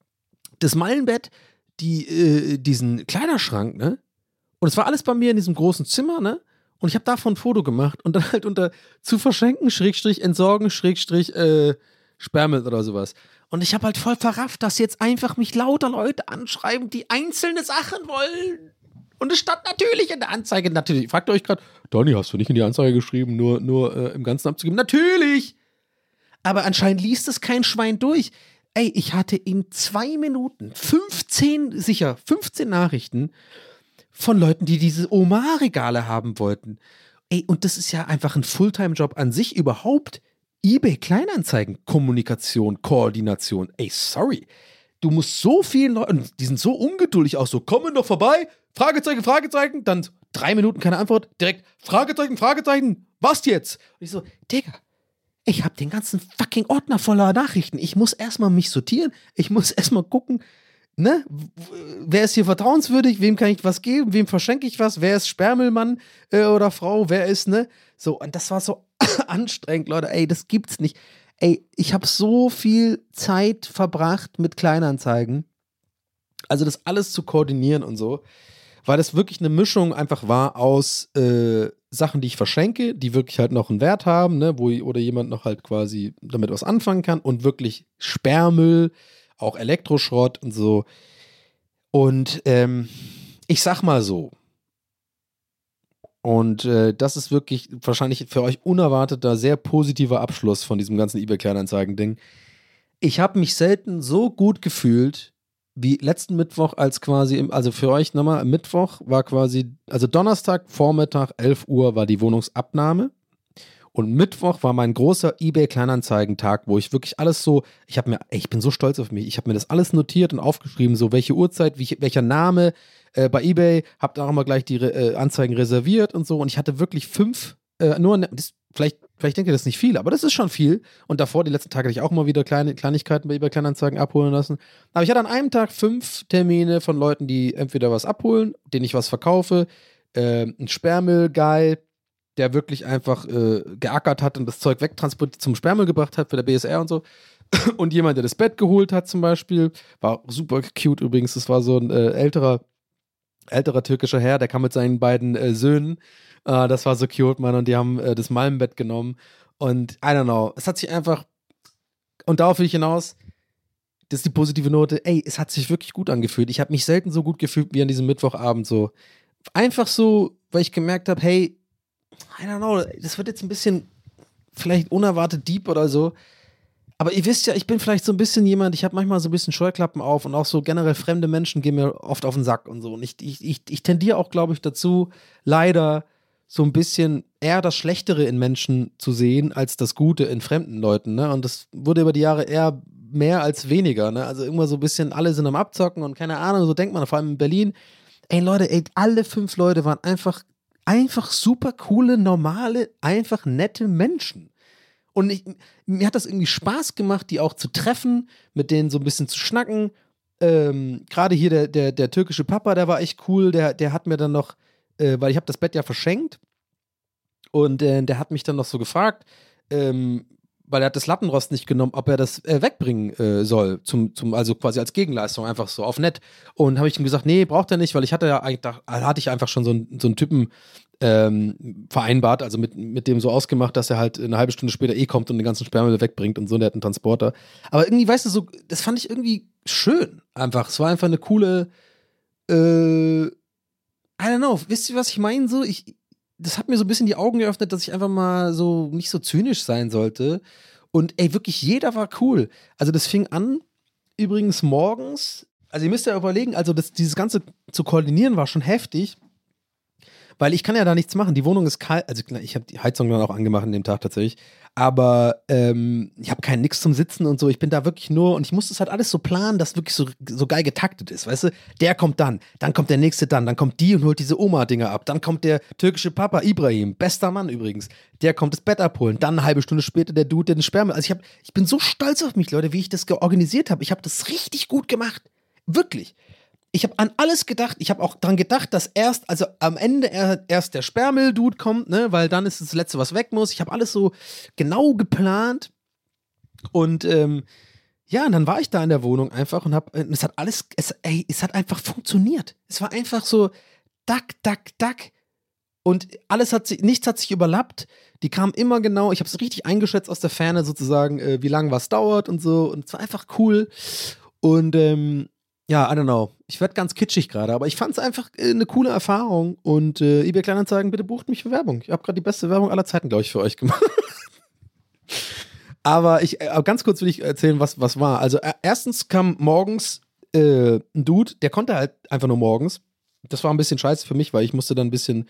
das Meilenbett, die, äh, diesen Kleiderschrank, ne? Und es war alles bei mir in diesem großen Zimmer, ne? Und ich habe davon ein Foto gemacht und dann halt unter zu verschenken, Schrägstrich, entsorgen, Schrägstrich, äh, Sperrmüll oder sowas. Und ich habe halt voll verrafft, dass jetzt einfach mich lauter Leute anschreiben, die einzelne Sachen wollen. Und es stand natürlich in der Anzeige, natürlich. Fragt ihr euch gerade, Donny, hast du nicht in die Anzeige geschrieben, nur, nur äh, im Ganzen abzugeben? Natürlich! Aber anscheinend liest es kein Schwein durch. Ey, ich hatte in zwei Minuten fünfzehn, sicher, fünfzehn Nachrichten von Leuten, die diese Omar-Regale haben wollten. Ey, und das ist ja einfach ein Fulltime-Job an sich überhaupt. eBay Kleinanzeigen, Kommunikation, Koordination. Ey, sorry. Du musst so vielen Leuten, die sind so ungeduldig auch so, kommen doch vorbei, Fragezeichen, Fragezeichen, dann drei Minuten keine Antwort, direkt Fragezeichen, Fragezeichen, was jetzt? Und ich so, Digga, ich hab den ganzen fucking Ordner voller Nachrichten. Ich muss erstmal mich sortieren, ich muss erstmal gucken, ne, wer ist hier vertrauenswürdig, wem kann ich was geben, wem verschenke ich was, wer ist Sperrmüllmann äh, oder Frau, wer ist, ne? So, und das war so anstrengend, Leute, ey, das gibt's nicht. Ey, ich habe so viel Zeit verbracht mit Kleinanzeigen, also das alles zu koordinieren und so, weil das wirklich eine Mischung einfach war aus äh, Sachen, die ich verschenke, die wirklich halt noch einen Wert haben, ne, wo oder jemand noch halt quasi damit was anfangen kann und wirklich Sperrmüll, auch Elektroschrott und so. Und ähm, ich sag mal so, und äh, das ist wirklich wahrscheinlich für euch unerwarteter, sehr positiver Abschluss von diesem ganzen eBay-Kleinanzeigen-Ding. Ich habe mich selten so gut gefühlt wie letzten Mittwoch, als quasi, im, also für euch nochmal, Mittwoch war quasi, also Donnerstag, Vormittag, elf Uhr war die Wohnungsabnahme. Und Mittwoch war mein großer eBay-Kleinanzeigen-Tag, wo ich wirklich alles so, ich habe mir, ey, ich bin so stolz auf mich, ich habe mir das alles notiert und aufgeschrieben, so welche Uhrzeit, wie, welcher Name äh, bei eBay, habe da auch mal gleich die äh, Anzeigen reserviert und so. Und ich hatte wirklich fünf, äh, nur, das, vielleicht, vielleicht denkt ihr das nicht viel, aber das ist schon viel. Und davor, die letzten Tage, hatte ich auch mal wieder kleine Kleinigkeiten bei eBay-Kleinanzeigen abholen lassen. Aber ich hatte an einem Tag fünf Termine von Leuten, die entweder was abholen, denen ich was verkaufe, äh, ein Sperrmüll-Guy, der wirklich einfach äh, geackert hat und das Zeug wegtransportiert, zum Sperrmüll gebracht hat für der B S R und so. Und jemand, der das Bett geholt hat zum Beispiel, war super cute übrigens, das war so ein äh, älterer, älterer türkischer Herr, der kam mit seinen beiden äh, Söhnen, äh, das war so cute, Mann, und die haben äh, das Malmbett genommen und I don't know, es hat sich einfach, und darauf will ich hinaus, das ist die positive Note, ey, es hat sich wirklich gut angefühlt, ich habe mich selten so gut gefühlt wie an diesem Mittwochabend so, einfach so, weil ich gemerkt habe, hey, I don't know, das wird jetzt ein bisschen vielleicht unerwartet deep oder so, aber ihr wisst ja, ich bin vielleicht so ein bisschen jemand, ich habe manchmal so ein bisschen Scheuklappen auf und auch so generell fremde Menschen gehen mir oft auf den Sack und so und ich, ich, ich, ich tendiere auch, glaube ich, dazu, leider so ein bisschen eher das Schlechtere in Menschen zu sehen, als das Gute in fremden Leuten, ne, und das wurde über die Jahre eher mehr als weniger, ne, also immer so ein bisschen, alle sind am Abzocken und keine Ahnung, so denkt man, vor allem in Berlin, ey Leute, ey, alle fünf Leute waren einfach Einfach super coole, normale, einfach nette Menschen. Und ich, mir hat das irgendwie Spaß gemacht, die auch zu treffen, mit denen so ein bisschen zu schnacken. Ähm, Gerade hier der, der, der türkische Papa, der war echt cool. Der, der hat mir dann noch, äh, weil ich habe das Bett ja verschenkt. Und äh, der hat mich dann noch so gefragt, ähm, weil er hat das Lattenrost nicht genommen, ob er das äh, wegbringen äh, soll, zum, zum, also quasi als Gegenleistung, einfach so auf nett. Und habe ich ihm gesagt, nee, braucht er nicht, weil ich hatte ja eigentlich, da hatte ich einfach schon so, ein, so einen Typen ähm, vereinbart, also mit, mit dem so ausgemacht, dass er halt eine halbe Stunde später eh kommt und den ganzen Sperrmüll wegbringt und so, der hat einen Transporter. Aber irgendwie, weißt du, so, das fand ich irgendwie schön, einfach. Es war einfach eine coole, äh, I don't know, wisst ihr, was ich meine? So, ich, das hat mir so ein bisschen die Augen geöffnet, dass ich einfach mal so nicht so zynisch sein sollte. Und ey, wirklich jeder war cool. Also das fing an, übrigens morgens, also ihr müsst ja überlegen, also das, dieses Ganze zu koordinieren war schon heftig, weil ich kann ja da nichts machen. Die Wohnung ist kalt, also ich habe die Heizung dann auch angemacht an dem Tag tatsächlich, aber ähm, ich habe kein nix zum Sitzen und so. Ich bin da wirklich nur, und ich muss das halt alles so planen, dass wirklich so, so geil getaktet ist, weißt du? Der kommt dann, dann kommt der nächste dann, dann kommt die und holt diese Oma-Dinger ab, dann kommt der türkische Papa Ibrahim, bester Mann übrigens, der kommt das Bett abholen, dann eine halbe Stunde später der Dude, der den Sperrmüll, also ich, hab, ich bin so stolz auf mich, Leute, wie ich das organisiert habe. Ich habe das richtig gut gemacht, wirklich. Ich habe an alles gedacht. Ich habe auch daran gedacht, dass erst, also am Ende erst der Sperrmüll-Dude kommt, ne, weil dann ist das Letzte, was weg muss. Ich habe alles so genau geplant. Und ähm, ja, und dann war ich da in der Wohnung einfach und habe, es hat alles, es, ey, es hat einfach funktioniert. Es war einfach so, dack, dack, dack. Und alles hat sich, nichts hat sich überlappt. Die kamen immer genau, ich habe es richtig eingeschätzt aus der Ferne sozusagen, äh, wie lange was dauert und so. Und es war einfach cool. Und ähm, ja, I don't know. Ich werde ganz kitschig gerade, aber ich fand es einfach äh, eine coole Erfahrung. Und äh, eBay Kleinanzeigen, bitte bucht mich für Werbung. Ich habe gerade die beste Werbung aller Zeiten, glaube ich, für euch gemacht. aber ich, äh, ganz kurz will ich erzählen, was, was war. Also äh, erstens kam morgens äh, ein Dude, der konnte halt einfach nur morgens. Das war ein bisschen scheiße für mich, weil ich musste dann ein bisschen,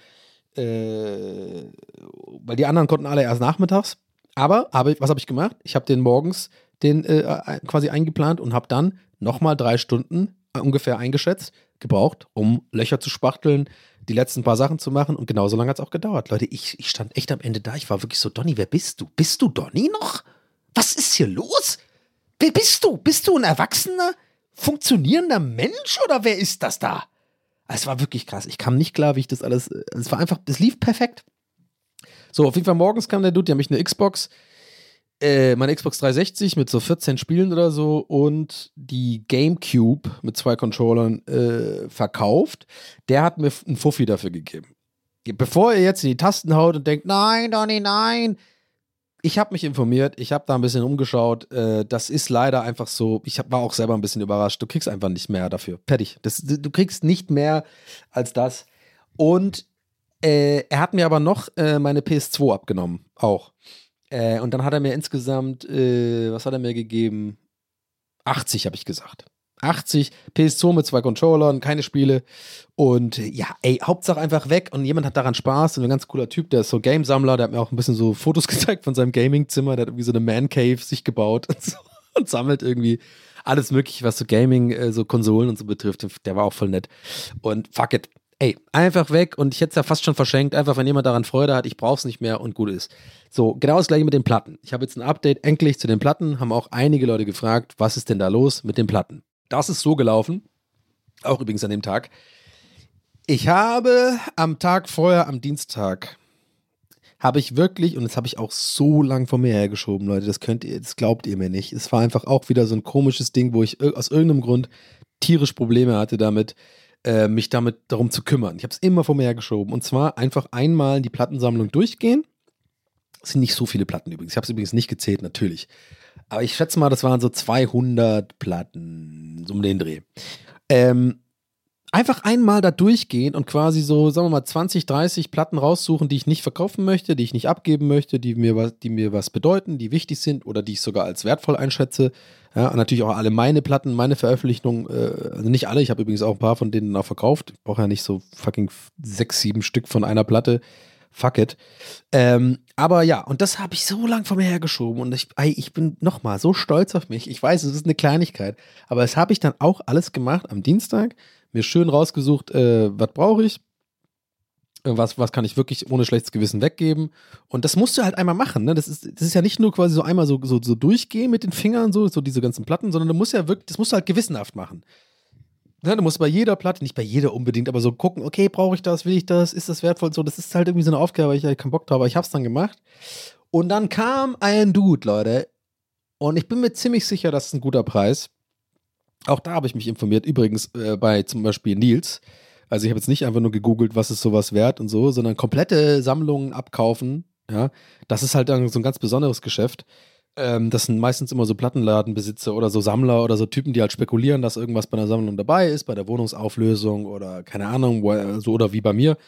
äh, weil die anderen konnten alle erst nachmittags. Aber, aber was habe ich gemacht? Ich habe den morgens den äh, quasi eingeplant und habe dann nochmal drei Stunden ungefähr eingeschätzt, gebraucht, um Löcher zu spachteln, die letzten paar Sachen zu machen, und genauso lange hat es auch gedauert. Leute, ich, ich stand echt am Ende da, ich war wirklich so, Donny, wer bist du? Bist du Donny noch? Was ist hier los? Wer bist du? Bist du ein erwachsener, funktionierender Mensch oder wer ist das da? Es war wirklich krass, ich kam nicht klar, wie ich das alles, es war einfach, es lief perfekt. So, auf jeden Fall morgens kam der Dude, die haben mich eine Xbox, Äh, meine Xbox dreihundertsechzig mit so vierzehn Spielen oder so und die Gamecube mit zwei Controllern äh, verkauft. Der hat mir einen Fuffi dafür gegeben. Bevor ihr jetzt in die Tasten haut und denkt, nein, Donny, nein. Ich habe mich informiert, ich habe da ein bisschen umgeschaut. Äh, das ist leider einfach so, ich hab, war auch selber ein bisschen überrascht. Du kriegst einfach nicht mehr dafür. Fertig. Das, du kriegst nicht mehr als das. Und äh, er hat mir aber noch äh, meine P S zwei abgenommen. Auch. Äh, und dann hat er mir insgesamt, äh, was hat er mir gegeben? achtzig, habe ich gesagt. achtzig, P S zwei mit zwei Controllern, keine Spiele. Und äh, ja, ey, Hauptsache einfach weg. Und jemand hat daran Spaß. Und ein ganz cooler Typ, der ist so Gamesammler, der hat mir auch ein bisschen so Fotos gezeigt von seinem Gaming-Zimmer. Der hat irgendwie so eine Man-Cave sich gebaut und, so, und sammelt irgendwie alles mögliche, was so Gaming, äh, so Konsolen und so betrifft. Der war auch voll nett. Und fuck it. Ey, einfach weg, und ich hätte es ja fast schon verschenkt, einfach wenn jemand daran Freude hat, ich brauch's nicht mehr und gut ist. So, genau das gleiche mit den Platten. Ich habe jetzt ein Update endlich zu den Platten, haben auch einige Leute gefragt, was ist denn da los mit den Platten? Das ist so gelaufen, auch übrigens an dem Tag. Ich habe am Tag vorher, am Dienstag, habe ich wirklich, und das habe ich auch so lang vor mir hergeschoben, Leute, das könnt ihr, das glaubt ihr mir nicht. Es war einfach auch wieder so ein komisches Ding, wo ich aus irgendeinem Grund tierisch Probleme hatte damit, mich damit darum zu kümmern. Ich habe es immer vor mir hergeschoben. Und zwar einfach einmal die Plattensammlung durchgehen. Es sind nicht so viele Platten übrigens. Ich habe es übrigens nicht gezählt, natürlich. Aber ich schätze mal, das waren so zweihundert Platten, so um den Dreh. Ähm, einfach einmal da durchgehen und quasi so, sagen wir mal, zwanzig, dreißig Platten raussuchen, die ich nicht verkaufen möchte, die ich nicht abgeben möchte, die mir was, die mir was bedeuten, die wichtig sind oder die ich sogar als wertvoll einschätze. Ja, und natürlich auch alle meine Platten, meine Veröffentlichungen, äh, also nicht alle, ich habe übrigens auch ein paar von denen auch verkauft. Ich brauche ja nicht so fucking sechs, sieben Stück von einer Platte. Fuck it. Ähm, aber ja, und das habe ich so lang vor mir hergeschoben und ich, ey, ich bin nochmal so stolz auf mich. Ich weiß, es ist eine Kleinigkeit, aber das habe ich dann auch alles gemacht am Dienstag, mir schön rausgesucht, äh, was brauche ich. Was, was kann ich wirklich ohne schlechtes Gewissen weggeben? Und das musst du halt einmal machen. Ne? Das, ist, das ist ja nicht nur quasi so einmal so, so, so durchgehen mit den Fingern, so, so diese ganzen Platten, sondern du musst ja wirklich, das musst du halt gewissenhaft machen. Ne? Du musst bei jeder Platte, nicht bei jeder unbedingt, aber so gucken, okay, brauche ich das, will ich das, ist das wertvoll? So, das ist halt irgendwie so eine Aufgabe, weil ich halt keinen Bock drauf habe, aber ich hab's dann gemacht. Und dann kam ein Dude, Leute, und ich bin mir ziemlich sicher, das ist ein guter Preis. Auch da habe ich mich informiert, übrigens äh, bei zum Beispiel Nils. Also ich habe jetzt nicht einfach nur gegoogelt, was ist sowas wert und so, sondern komplette Sammlungen abkaufen, ja, das ist halt dann so ein ganz besonderes Geschäft. Ähm, das sind meistens immer so Plattenladenbesitzer oder so Sammler oder so Typen, die halt spekulieren, dass irgendwas bei einer Sammlung dabei ist, bei der Wohnungsauflösung oder keine Ahnung, wo, so oder wie bei mir.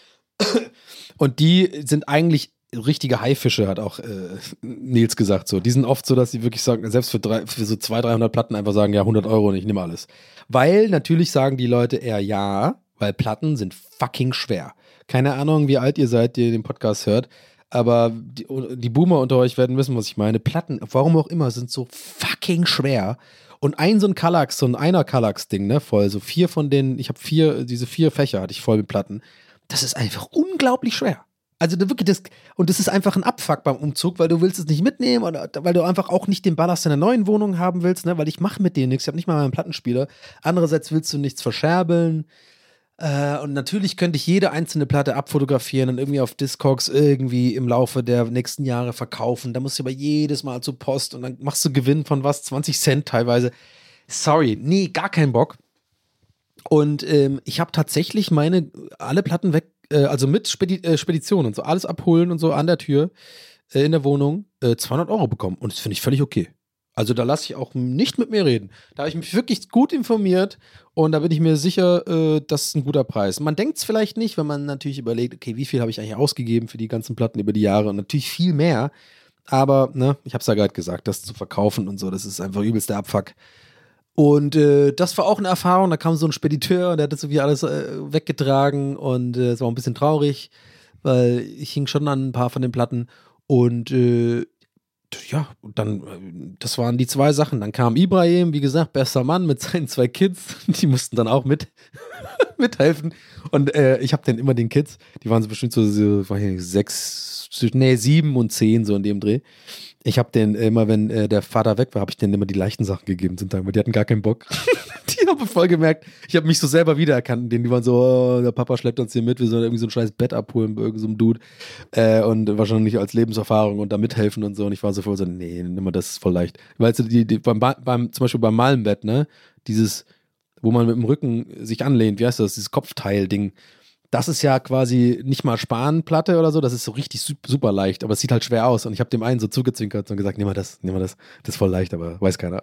Und die sind eigentlich richtige Haifische, hat auch äh, Nils gesagt. So. Die sind oft so, dass sie wirklich sagen, selbst für, drei, für so zweihundert, dreihundert Platten einfach sagen, ja, hundert Euro und ich nehme alles. Weil natürlich sagen die Leute eher ja, weil Platten sind fucking schwer. Keine Ahnung, wie alt ihr seid, die den Podcast hört, aber die, die Boomer unter euch werden wissen, was ich meine. Platten, warum auch immer, sind so fucking schwer. Und ein so ein Kallax, so ein einer Kallax-Ding, ne, voll, so vier von denen, ich habe vier, diese vier Fächer hatte ich voll mit Platten. Das ist einfach unglaublich schwer. Also wirklich das, und das ist einfach ein Abfuck beim Umzug, weil du willst es nicht mitnehmen oder weil du einfach auch nicht den Ballast in der neuen Wohnung haben willst, ne, weil ich mache mit denen nichts, ich habe nicht mal meinen Plattenspieler. Andererseits willst du nichts verscherbeln. Äh, und natürlich könnte ich jede einzelne Platte abfotografieren und irgendwie auf Discogs irgendwie im Laufe der nächsten Jahre verkaufen. Da musst du aber jedes Mal zur Post und dann machst du Gewinn von was, zwanzig Cent teilweise. Sorry, nee, gar keinen Bock. Und ähm, ich habe tatsächlich meine, alle Platten weg, äh, also mit Spedi- äh, Spedition und so, alles abholen und so an der Tür äh, in der Wohnung, äh, zweihundert Euro bekommen. Und das finde ich völlig okay. Also da lasse ich auch nicht mit mir reden. Da habe ich mich wirklich gut informiert und da bin ich mir sicher, äh, das ist ein guter Preis. Man denkt es vielleicht nicht, wenn man natürlich überlegt, okay, wie viel habe ich eigentlich ausgegeben für die ganzen Platten über die Jahre und natürlich viel mehr. Aber, ne, ich habe es ja gerade gesagt, das zu verkaufen und so, das ist einfach übelst der Abfuck. Und äh, das war auch eine Erfahrung, da kam so ein Spediteur und der hat das irgendwie alles äh, weggetragen und äh, es war ein bisschen traurig, weil ich hing schon an ein paar von den Platten und äh, ja, und dann, das waren die zwei Sachen. Dann kam Ibrahim, wie gesagt, bester Mann mit seinen zwei Kids. Die mussten dann auch mit mithelfen. Und äh, ich habe dann immer den Kids, die waren so bestimmt so, so war hier sechs, nee, sieben und zehn, so in dem Dreh. Ich habe denen immer, wenn äh, der Vater weg war, habe ich denen immer die leichten Sachen gegeben zum Tag, weil die hatten gar keinen Bock. Die haben voll gemerkt, ich habe mich so selber wiedererkannt, denen die waren so, oh, der Papa schleppt uns hier mit, wir sollen irgendwie so ein scheiß Bett abholen bei irgendeinem so Dude äh, und wahrscheinlich als Lebenserfahrung und da mithelfen und so und ich war so voll so, nee, nimm mal, das ist voll leicht. Weißt du, die, die, beim, beim, zum Beispiel beim Malenbett, ne, dieses, wo man mit dem Rücken sich anlehnt, wie heißt das, dieses Kopfteil-Ding, das ist ja quasi nicht mal Spanplatte oder so, das ist so richtig super leicht, aber es sieht halt schwer aus und ich habe dem einen so zugezwinkert und gesagt, nimm mal das, nimm mal das, das ist voll leicht, aber weiß keiner.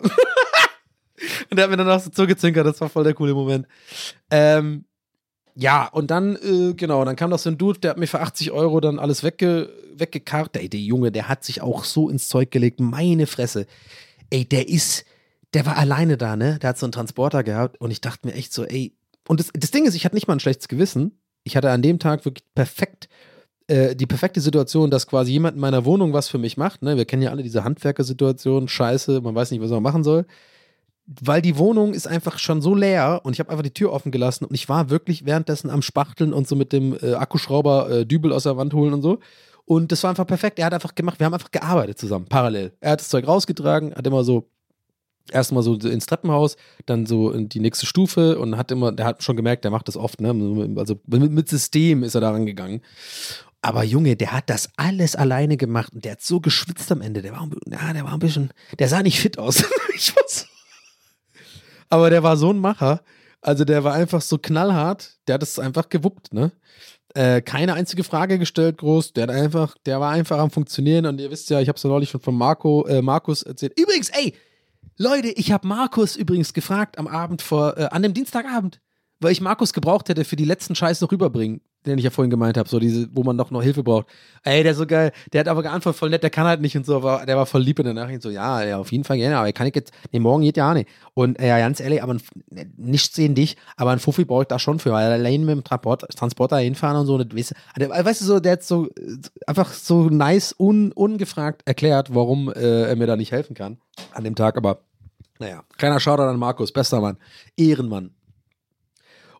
Und der hat mir dann auch so zugezwinkert, das war voll der coole Moment. Ähm, ja, und dann, äh, genau, dann kam noch so ein Dude, der hat mir für achtzig Euro dann alles wegge weggekarrt. Ey, der Junge, der hat sich auch so ins Zeug gelegt, meine Fresse. Ey, der ist, der war alleine da, ne? Der hat so einen Transporter gehabt und ich dachte mir echt so, ey, und das, das Ding ist, ich hatte nicht mal ein schlechtes Gewissen. Ich hatte an dem Tag wirklich perfekt, äh, die perfekte Situation, dass quasi jemand in meiner Wohnung was für mich macht, ne? Wir kennen ja alle diese Handwerkersituationen, scheiße, man weiß nicht, was man machen soll. Weil die Wohnung ist einfach schon so leer und ich habe einfach die Tür offen gelassen und ich war wirklich währenddessen am Spachteln und so mit dem äh, Akkuschrauber äh, Dübel aus der Wand holen und so. Und das war einfach perfekt. Er hat einfach gemacht, wir haben einfach gearbeitet zusammen, parallel. Er hat das Zeug rausgetragen, hat immer so erstmal so ins Treppenhaus, dann so in die nächste Stufe und hat immer, der hat schon gemerkt, der macht das oft, ne? Also mit, mit System ist er da rangegangen. Aber Junge, der hat das alles alleine gemacht und der hat so geschwitzt am Ende. Der war, ja, der war ein bisschen, der sah nicht fit aus. Ich war so. Aber der war so ein Macher. Also der war einfach so knallhart. Der hat es einfach gewuppt, ne? Äh, keine einzige Frage gestellt, groß. Der hat einfach, der war einfach am Funktionieren. Und ihr wisst ja, ich habe es ja neulich schon von Marco, äh, Markus erzählt. Übrigens, ey, Leute, ich habe Markus übrigens gefragt am Abend vor, äh, an dem Dienstagabend, weil ich Markus gebraucht hätte für die letzten Scheiß noch rüberbringen, den ich ja vorhin gemeint habe, so diese, wo man noch, noch Hilfe braucht. Ey, der ist so geil, der hat aber geantwortet, voll nett, der kann halt nicht und so, aber der war voll lieb in der Nachricht, so, ja, ja, auf jeden Fall gerne, aber kann ich jetzt, nee, morgen geht ja auch nicht. Und äh, ja, ganz ehrlich, aber ein, nicht sehen dich, aber ein Fuffi brauche ich da schon für, weil allein mit dem Transport, Transporter hinfahren und so, und weißt, du, weißt du, so, der hat so einfach so nice, un, ungefragt erklärt, warum äh, er mir da nicht helfen kann an dem Tag, aber naja, kleiner Shoutout an Markus, bester Mann, Ehrenmann.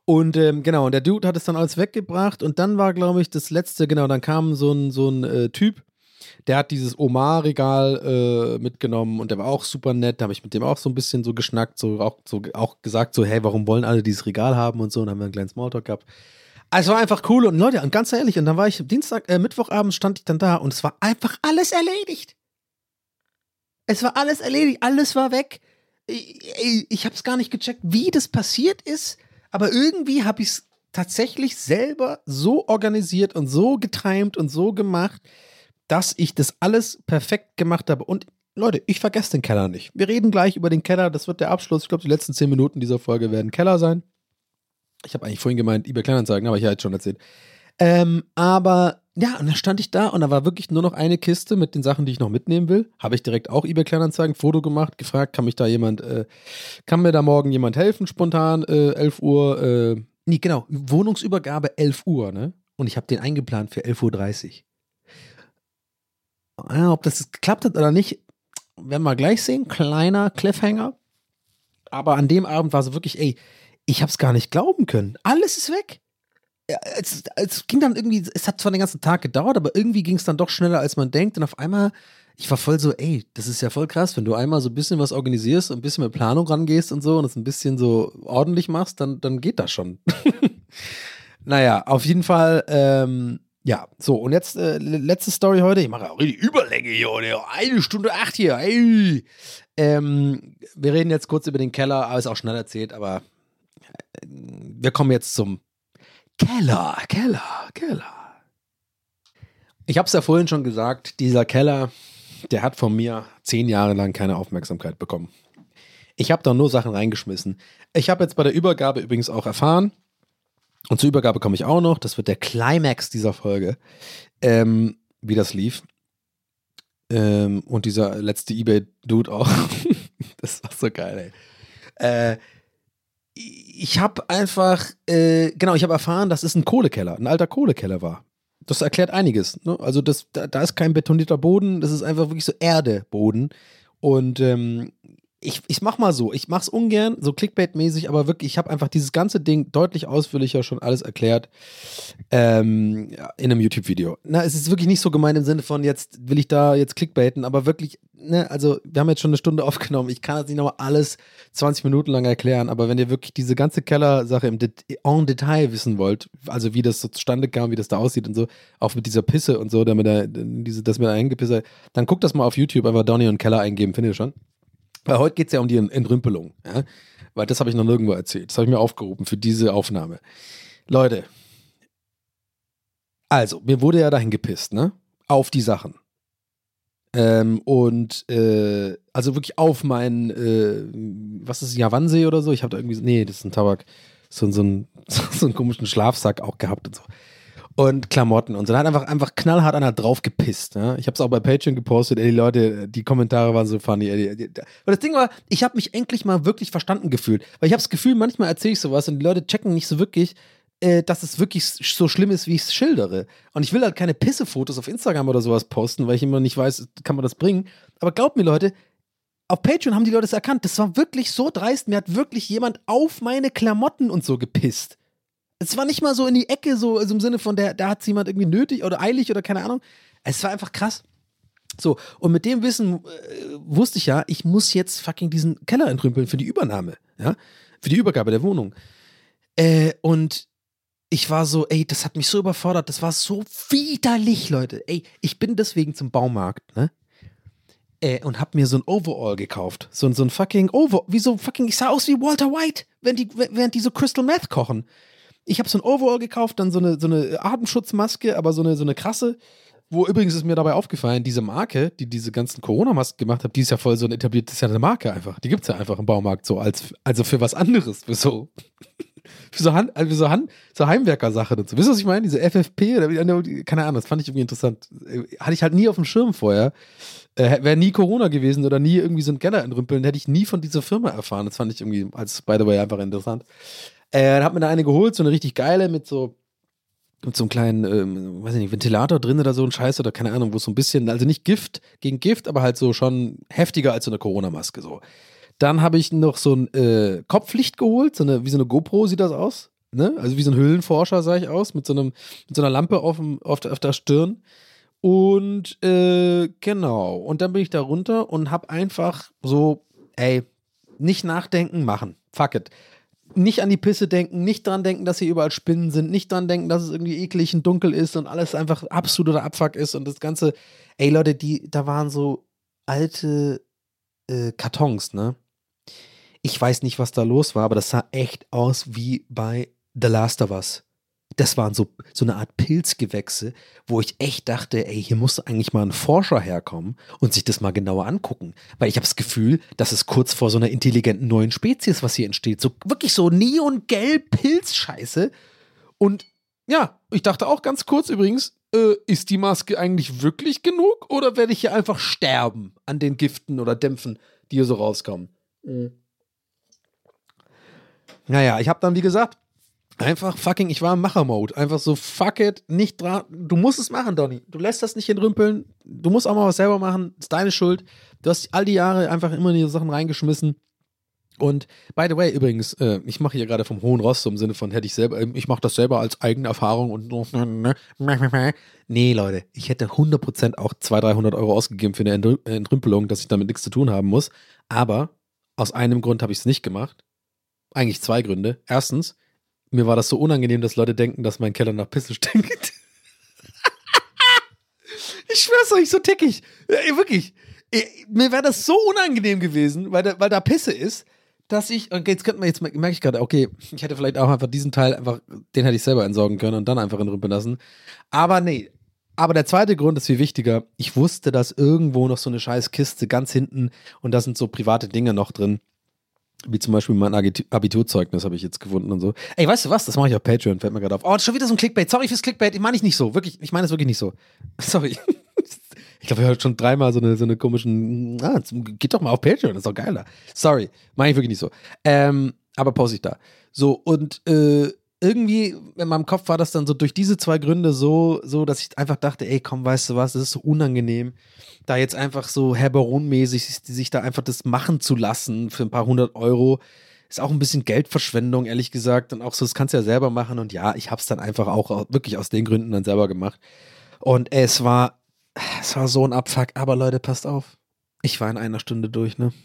Und ähm, genau, und der Dude hat es dann alles weggebracht und dann war, glaube ich, das letzte, genau, dann kam so ein, so ein äh, Typ, der hat dieses Omar-Regal äh, mitgenommen und der war auch super nett, da habe ich mit dem auch so ein bisschen so geschnackt, so auch, so auch gesagt, so, hey, warum wollen alle dieses Regal haben und so, und dann haben wir einen kleinen Smalltalk gehabt. Also es war einfach cool und Leute, und ganz ehrlich, und dann war ich Dienstag, äh, Mittwochabend stand ich dann da und es war einfach alles erledigt. Es war alles erledigt, alles war weg. Ich, ich habe es gar nicht gecheckt, wie das passiert ist, aber irgendwie habe ich es tatsächlich selber so organisiert und so getimt und so gemacht, dass ich das alles perfekt gemacht habe. Und Leute, ich vergesse den Keller nicht. Wir reden gleich über den Keller, das wird der Abschluss. Ich glaube, die letzten zehn Minuten dieser Folge werden Keller sein. Ich habe eigentlich vorhin gemeint, eBay Kleinanzeigen, aber ich habe jetzt schon erzählt. Ähm, aber ja, und dann stand ich da und da war wirklich nur noch eine Kiste mit den Sachen, die ich noch mitnehmen will. Habe ich direkt auch eBay Kleinanzeigen, Foto gemacht, gefragt, kann mich da jemand, äh, kann mir da morgen jemand helfen, spontan, äh, elf Uhr, äh, nee, genau, Wohnungsübergabe elf Uhr, ne? Und ich habe den eingeplant für elf Uhr dreißig. Ja, ob das geklappt hat oder nicht, werden wir gleich sehen. Kleiner Cliffhanger. Aber an dem Abend war so wirklich, ey, ich hab's gar nicht glauben können. Alles ist weg. Ja, es, es ging dann irgendwie, es hat zwar den ganzen Tag gedauert, aber irgendwie ging es dann doch schneller, als man denkt. Und auf einmal, ich war voll so, ey, das ist ja voll krass, wenn du einmal so ein bisschen was organisierst und ein bisschen mit Planung rangehst und so und es ein bisschen so ordentlich machst, dann, dann geht das schon. Naja, auf jeden Fall, ähm, ja, so, und jetzt äh, letzte Story heute. Ich mache auch richtig Überlänge hier, oder? Eine Stunde acht hier, ey. Ähm, wir reden jetzt kurz über den Keller, aber ist auch schnell erzählt, aber äh, wir kommen jetzt zum Keller, Keller, Keller. Ich habe es ja vorhin schon gesagt, dieser Keller, der hat von mir zehn Jahre lang keine Aufmerksamkeit bekommen. Ich habe da nur Sachen reingeschmissen. Ich habe jetzt bei der Übergabe übrigens auch erfahren, und zur Übergabe komme ich auch noch, das wird der Climax dieser Folge, ähm, wie das lief. Ähm, und dieser letzte eBay-Dude auch. Das war so geil, ey. Äh, ich habe einfach, äh, genau, ich habe erfahren, dass es ein Kohlekeller, ein alter Kohlekeller war. Das erklärt einiges. Ne? Also das, da, da ist kein betonierter Boden, das ist einfach wirklich so Erdeboden. Und ähm, ich, ich mach mal so, ich mach's ungern, so Clickbait-mäßig, aber wirklich, ich habe einfach dieses ganze Ding deutlich ausführlicher schon alles erklärt ähm, ja, in einem YouTube-Video. Na, es ist wirklich nicht so gemeint im Sinne von, jetzt will ich da jetzt Clickbaiten, aber wirklich, ne, also wir haben jetzt schon eine Stunde aufgenommen, ich kann jetzt nicht nochmal alles zwanzig Minuten lang erklären, aber wenn ihr wirklich diese ganze Keller-Sache im Det- en Detail wissen wollt, also wie das so zustande kam, wie das da aussieht und so, auch mit dieser Pisse und so, damit er, diese, das mit der Hängepisse, dann guckt das mal auf YouTube, einfach Donny und Keller eingeben, findet ihr schon. Weil heute geht es ja um die Entrümpelung, ja? Weil das habe ich noch nirgendwo erzählt. Das habe ich mir aufgehoben für diese Aufnahme. Leute, also, mir wurde ja dahin gepisst, ne? Auf die Sachen. Ähm, und, äh, also wirklich auf meinen, äh, was ist, Javansee oder so? Ich habe da irgendwie, nee, das ist ein Tabak, so, so, ein, so einen komischen Schlafsack auch gehabt und so. Und Klamotten und so. Da hat einfach, einfach knallhart einer drauf gepisst. Ja? Ich habe es auch bei Patreon gepostet. Ey, die Leute, die Kommentare waren so funny. Ey, die, die, und das Ding war, ich habe mich endlich mal wirklich verstanden gefühlt. Weil ich habe das Gefühl, manchmal erzähle ich sowas und die Leute checken nicht so wirklich, äh, dass es wirklich so schlimm ist, wie ich es schildere. Und ich will halt keine Pissefotos auf Instagram oder sowas posten, weil ich immer nicht weiß, kann man das bringen. Aber glaubt mir, Leute, auf Patreon haben die Leute es erkannt. Das war wirklich so dreist. Mir hat wirklich jemand auf meine Klamotten und so gepisst. Es war nicht mal so in die Ecke, so also im Sinne von, der, da hat es jemand irgendwie nötig oder eilig oder keine Ahnung. Es war einfach krass. So, und mit dem Wissen äh, wusste ich ja, ich muss jetzt fucking diesen Keller entrümpeln für die Übernahme, ja, für die Übergabe der Wohnung. Äh, und ich war so, ey, das hat mich so überfordert, das war so widerlich, Leute. Ey, ich bin deswegen zum Baumarkt, ne? Äh, und hab mir so ein Overall gekauft. So, so ein fucking Overall, wie so fucking, ich sah aus wie Walter White, während die, während die so Crystal Meth kochen. Ich habe so ein Overall gekauft, dann so eine, so eine Atemschutzmaske, aber so eine, so eine krasse, wo übrigens ist mir dabei aufgefallen, diese Marke, die diese ganzen Corona-Masken gemacht hat, die ist ja voll so ein etabliert, das ist ja eine Marke einfach. Die gibt's ja einfach im Baumarkt so, als, also für was anderes, für so, für so, Hand, also für so, Hand, so Heimwerker-Sachen und so. Wisst ihr, was ich meine? Diese F F P oder wie, keine Ahnung, das fand ich irgendwie interessant. Hatte ich halt nie auf dem Schirm vorher. Äh, Wäre nie Corona gewesen oder nie irgendwie so ein Keller entrümpeln, hätte ich nie von dieser Firma erfahren. Das fand ich irgendwie als by the way einfach interessant. Äh, dann hat mir da eine geholt, so eine richtig geile mit so mit so einem kleinen, ähm, weiß ich nicht, Ventilator drin oder so ein Scheiß oder keine Ahnung, wo es so ein bisschen, also nicht Gift gegen Gift, aber halt so schon heftiger als so eine Corona-Maske so. Dann habe ich noch so ein äh, Kopflicht geholt, so eine, wie so eine GoPro sieht das aus. ne, also wie so ein Höhlenforscher sah ich aus, mit so einem, mit so einer Lampe auf, dem, auf, der, auf der Stirn. Und äh, genau, und dann bin ich da runter und hab einfach so, ey, nicht nachdenken, machen. Fuck it. Nicht an die Pisse denken, nicht dran denken, dass hier überall Spinnen sind, nicht dran denken, dass es irgendwie eklig und dunkel ist und alles einfach absoluter Abfuck ist und das Ganze, ey Leute, die, da waren so alte äh, Kartons, ne? Ich weiß nicht, was da los war, aber das sah echt aus wie bei The Last of Us. Das waren so, so eine Art Pilzgewächse, wo ich echt dachte, ey, hier muss eigentlich mal ein Forscher herkommen und sich das mal genauer angucken. Weil ich habe das Gefühl, das ist kurz vor so einer intelligenten neuen Spezies, was hier entsteht. So wirklich so neongelb Pilzscheiße. Und ja, ich dachte auch ganz kurz übrigens, äh, ist die Maske eigentlich wirklich genug oder werde ich hier einfach sterben an den Giften oder Dämpfen, die hier so rauskommen? Mhm. Naja, ich habe dann, wie gesagt, einfach fucking, ich war im Macher-Mode. Einfach so, fuck it, nicht dran. Du musst es machen, Donny. Du lässt das nicht entrümpeln. Du musst auch mal was selber machen. Das ist deine Schuld. Du hast all die Jahre einfach immer in diese Sachen reingeschmissen. Und, by the way, übrigens, äh, ich mache hier gerade vom hohen Ross so im Sinne von, hätte ich selber, äh, ich mache das selber als eigene Erfahrung und nee, Leute, ich hätte hundert Prozent auch zweihundert, dreihundert Euro ausgegeben für eine Entrü- Entrümpelung, dass ich damit nichts zu tun haben muss. Aber aus einem Grund habe ich es nicht gemacht. Eigentlich zwei Gründe. Erstens, mir war das so unangenehm, dass Leute denken, dass mein Keller nach Pisse stinkt. Ich schwör's euch, so tickig. Ja, wirklich. Mir wäre das so unangenehm gewesen, weil da, weil da Pisse ist, dass ich, und jetzt könnte man, jetzt merke ich gerade, okay, ich hätte vielleicht auch einfach diesen Teil einfach, den hätte ich selber entsorgen können und dann einfach entrümpeln lassen. Aber nee. Aber der zweite Grund ist viel wichtiger. Ich wusste, dass irgendwo noch so eine scheiß Kiste ganz hinten und da sind so private Dinge noch drin. Wie zum Beispiel mein Abiturzeugnis habe ich jetzt gefunden und so. Ey, weißt du was? Das mache ich auf Patreon, fällt mir gerade auf. Oh, schon wieder so ein Clickbait. Sorry fürs Clickbait. Ich meine ich nicht so. Wirklich, ich meine es wirklich nicht so. Sorry. Ich glaube, ich habe schon dreimal so eine, so eine komischen, ah, geht doch mal auf Patreon, das ist doch geiler. Sorry, meine ich wirklich nicht so. Ähm, aber pause ich da. So, und äh, irgendwie in meinem Kopf war das dann so durch diese zwei Gründe so, so, dass ich einfach dachte, ey, komm, weißt du was, das ist so unangenehm, da jetzt einfach so Herr Baron-mäßig sich da einfach das machen zu lassen für ein paar hundert Euro. Ist auch ein bisschen Geldverschwendung, ehrlich gesagt. Und auch so, das kannst du ja selber machen. Und ja, ich hab's dann einfach auch wirklich aus den Gründen dann selber gemacht. Und es war, es war so ein Abfuck. Aber Leute, passt auf. Ich war in einer Stunde durch, ne?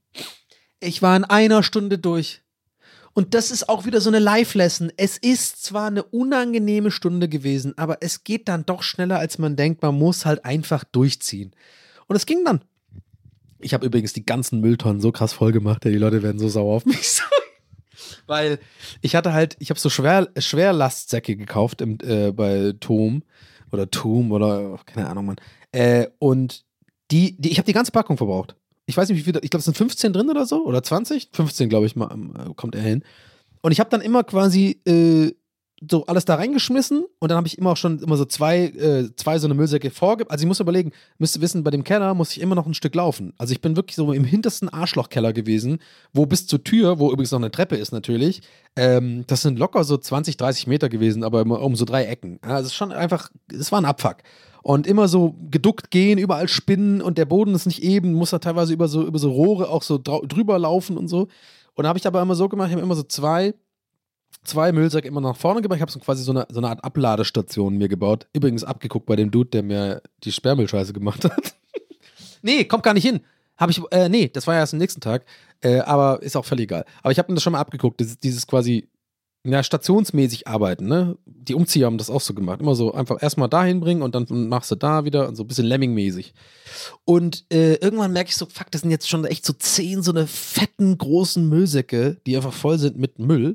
Ich war in einer Stunde durch. Und das ist auch wieder so eine Live-Lesson. Es ist zwar eine unangenehme Stunde gewesen, aber es geht dann doch schneller, als man denkt. Man muss halt einfach durchziehen. Und es ging dann. Ich habe übrigens die ganzen Mülltonnen so krass voll gemacht, ja, die Leute werden so sauer auf mich sein. Weil ich hatte halt, ich habe so Schwer, Schwerlastsäcke gekauft im, äh, bei Tom oder Tom oder keine Ahnung, Mann. Äh, und die, die, ich habe die ganze Packung verbraucht. Ich weiß nicht, wie viel, ich glaube, es sind fünfzehn drin oder so, oder zwanzig? fünfzehn, glaube ich, mal, kommt er hin. Und ich habe dann immer quasi äh, so alles da reingeschmissen und dann habe ich immer auch schon immer so zwei, äh, zwei so eine Müllsäcke vorgegeben. Also ich muss überlegen, müsst ihr wissen, bei dem Keller muss ich immer noch ein Stück laufen. Also ich bin wirklich so im hintersten Arschlochkeller gewesen, wo bis zur Tür, wo übrigens noch eine Treppe ist natürlich, ähm, das sind locker so zwanzig, dreißig Meter gewesen, aber immer um so drei Ecken. Also es ist schon einfach, es war ein Abfuck. Und immer so geduckt gehen, überall Spinnen und der Boden ist nicht eben, muss da teilweise über so, über so Rohre auch so drüber laufen und so. Und da habe ich aber immer so gemacht, ich habe immer so zwei, zwei Müllsäcke immer nach vorne gebracht. Ich habe so quasi so eine, so eine Art Abladestation mir gebaut. Übrigens abgeguckt bei dem Dude, der mir die Sperrmüllscheiße gemacht hat. Nee, kommt gar nicht hin. Habe ich, äh, nee, das war ja erst am nächsten Tag. Äh, aber ist auch völlig egal. Aber ich habe mir das schon mal abgeguckt, dieses, dieses quasi, ja, stationsmäßig arbeiten, ne? Die Umzieher haben das auch so gemacht. Immer so einfach erstmal dahin bringen und dann machst du da wieder und so ein bisschen Lemming-mäßig. Und äh, irgendwann merke ich so, fuck, das sind jetzt schon echt so zehn so eine fetten, großen Müllsäcke, die einfach voll sind mit Müll.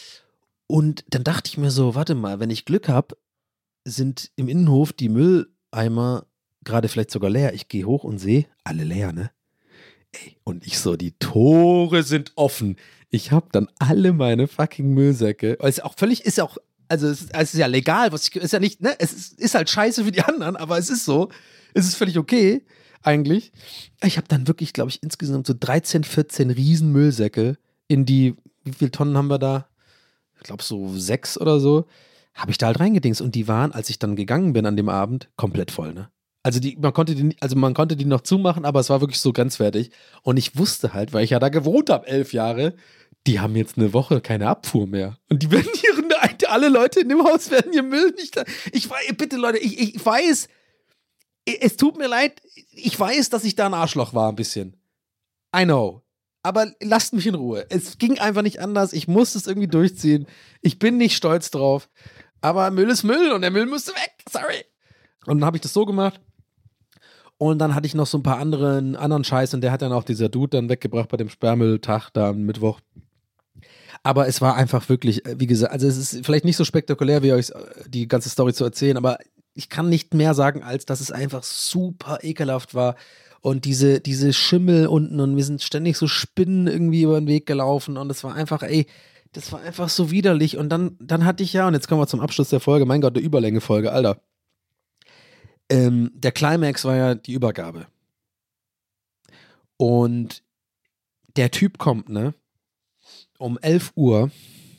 Und dann dachte ich mir so, warte mal, wenn ich Glück habe, sind im Innenhof die Mülleimer gerade vielleicht sogar leer. Ich gehe hoch und sehe, alle leer, ne? Ey, und ich so, die Tore sind offen. Ich habe dann alle meine fucking Müllsäcke. Ist auch völlig, ist ja auch, also es ist, es ist ja legal, was ich, ist ja nicht, ne? Es ist, ist halt scheiße für die anderen, aber es ist so. Es ist völlig okay, eigentlich. Ich habe dann wirklich, glaube ich, insgesamt so dreizehn, vierzehn riesen Müllsäcke in die, wie viele Tonnen haben wir da? Ich glaube so sechs oder so. Habe ich da halt reingedingst. Und die waren, als ich dann gegangen bin an dem Abend, komplett voll, ne? Also die, man konnte die, also man konnte die noch zumachen, aber es war wirklich so grenzwertig. Und ich wusste halt, weil ich ja da gewohnt habe, elf Jahre, die haben jetzt eine Woche keine Abfuhr mehr. Und die werden ihren alle Leute in dem Haus werden ihr Müll nicht. Ich weiß, bitte Leute, ich, ich weiß, es tut mir leid, ich weiß, dass ich da ein Arschloch war ein bisschen. I know. Aber lasst mich in Ruhe. Es ging einfach nicht anders. Ich musste es irgendwie durchziehen. Ich bin nicht stolz drauf. Aber Müll ist Müll und der Müll musste weg. Sorry. Und dann habe ich das so gemacht. Und dann hatte ich noch so ein paar anderen, anderen Scheiß und der hat dann auch dieser Dude dann weggebracht bei dem Sperrmülltag da am Mittwoch. Aber es war einfach wirklich, wie gesagt, also es ist vielleicht nicht so spektakulär, wie euch die ganze Story zu erzählen, aber ich kann nicht mehr sagen, als dass es einfach super ekelhaft war. Und diese, diese Schimmel unten und wir sind ständig so Spinnen irgendwie über den Weg gelaufen und es war einfach, ey, das war einfach so widerlich. Und dann, dann hatte ich ja, und jetzt kommen wir zum Abschluss der Folge, mein Gott, eine Überlänge-Folge, Alter. Ähm, der Climax war ja die Übergabe. Und der Typ kommt, ne, um elf Uhr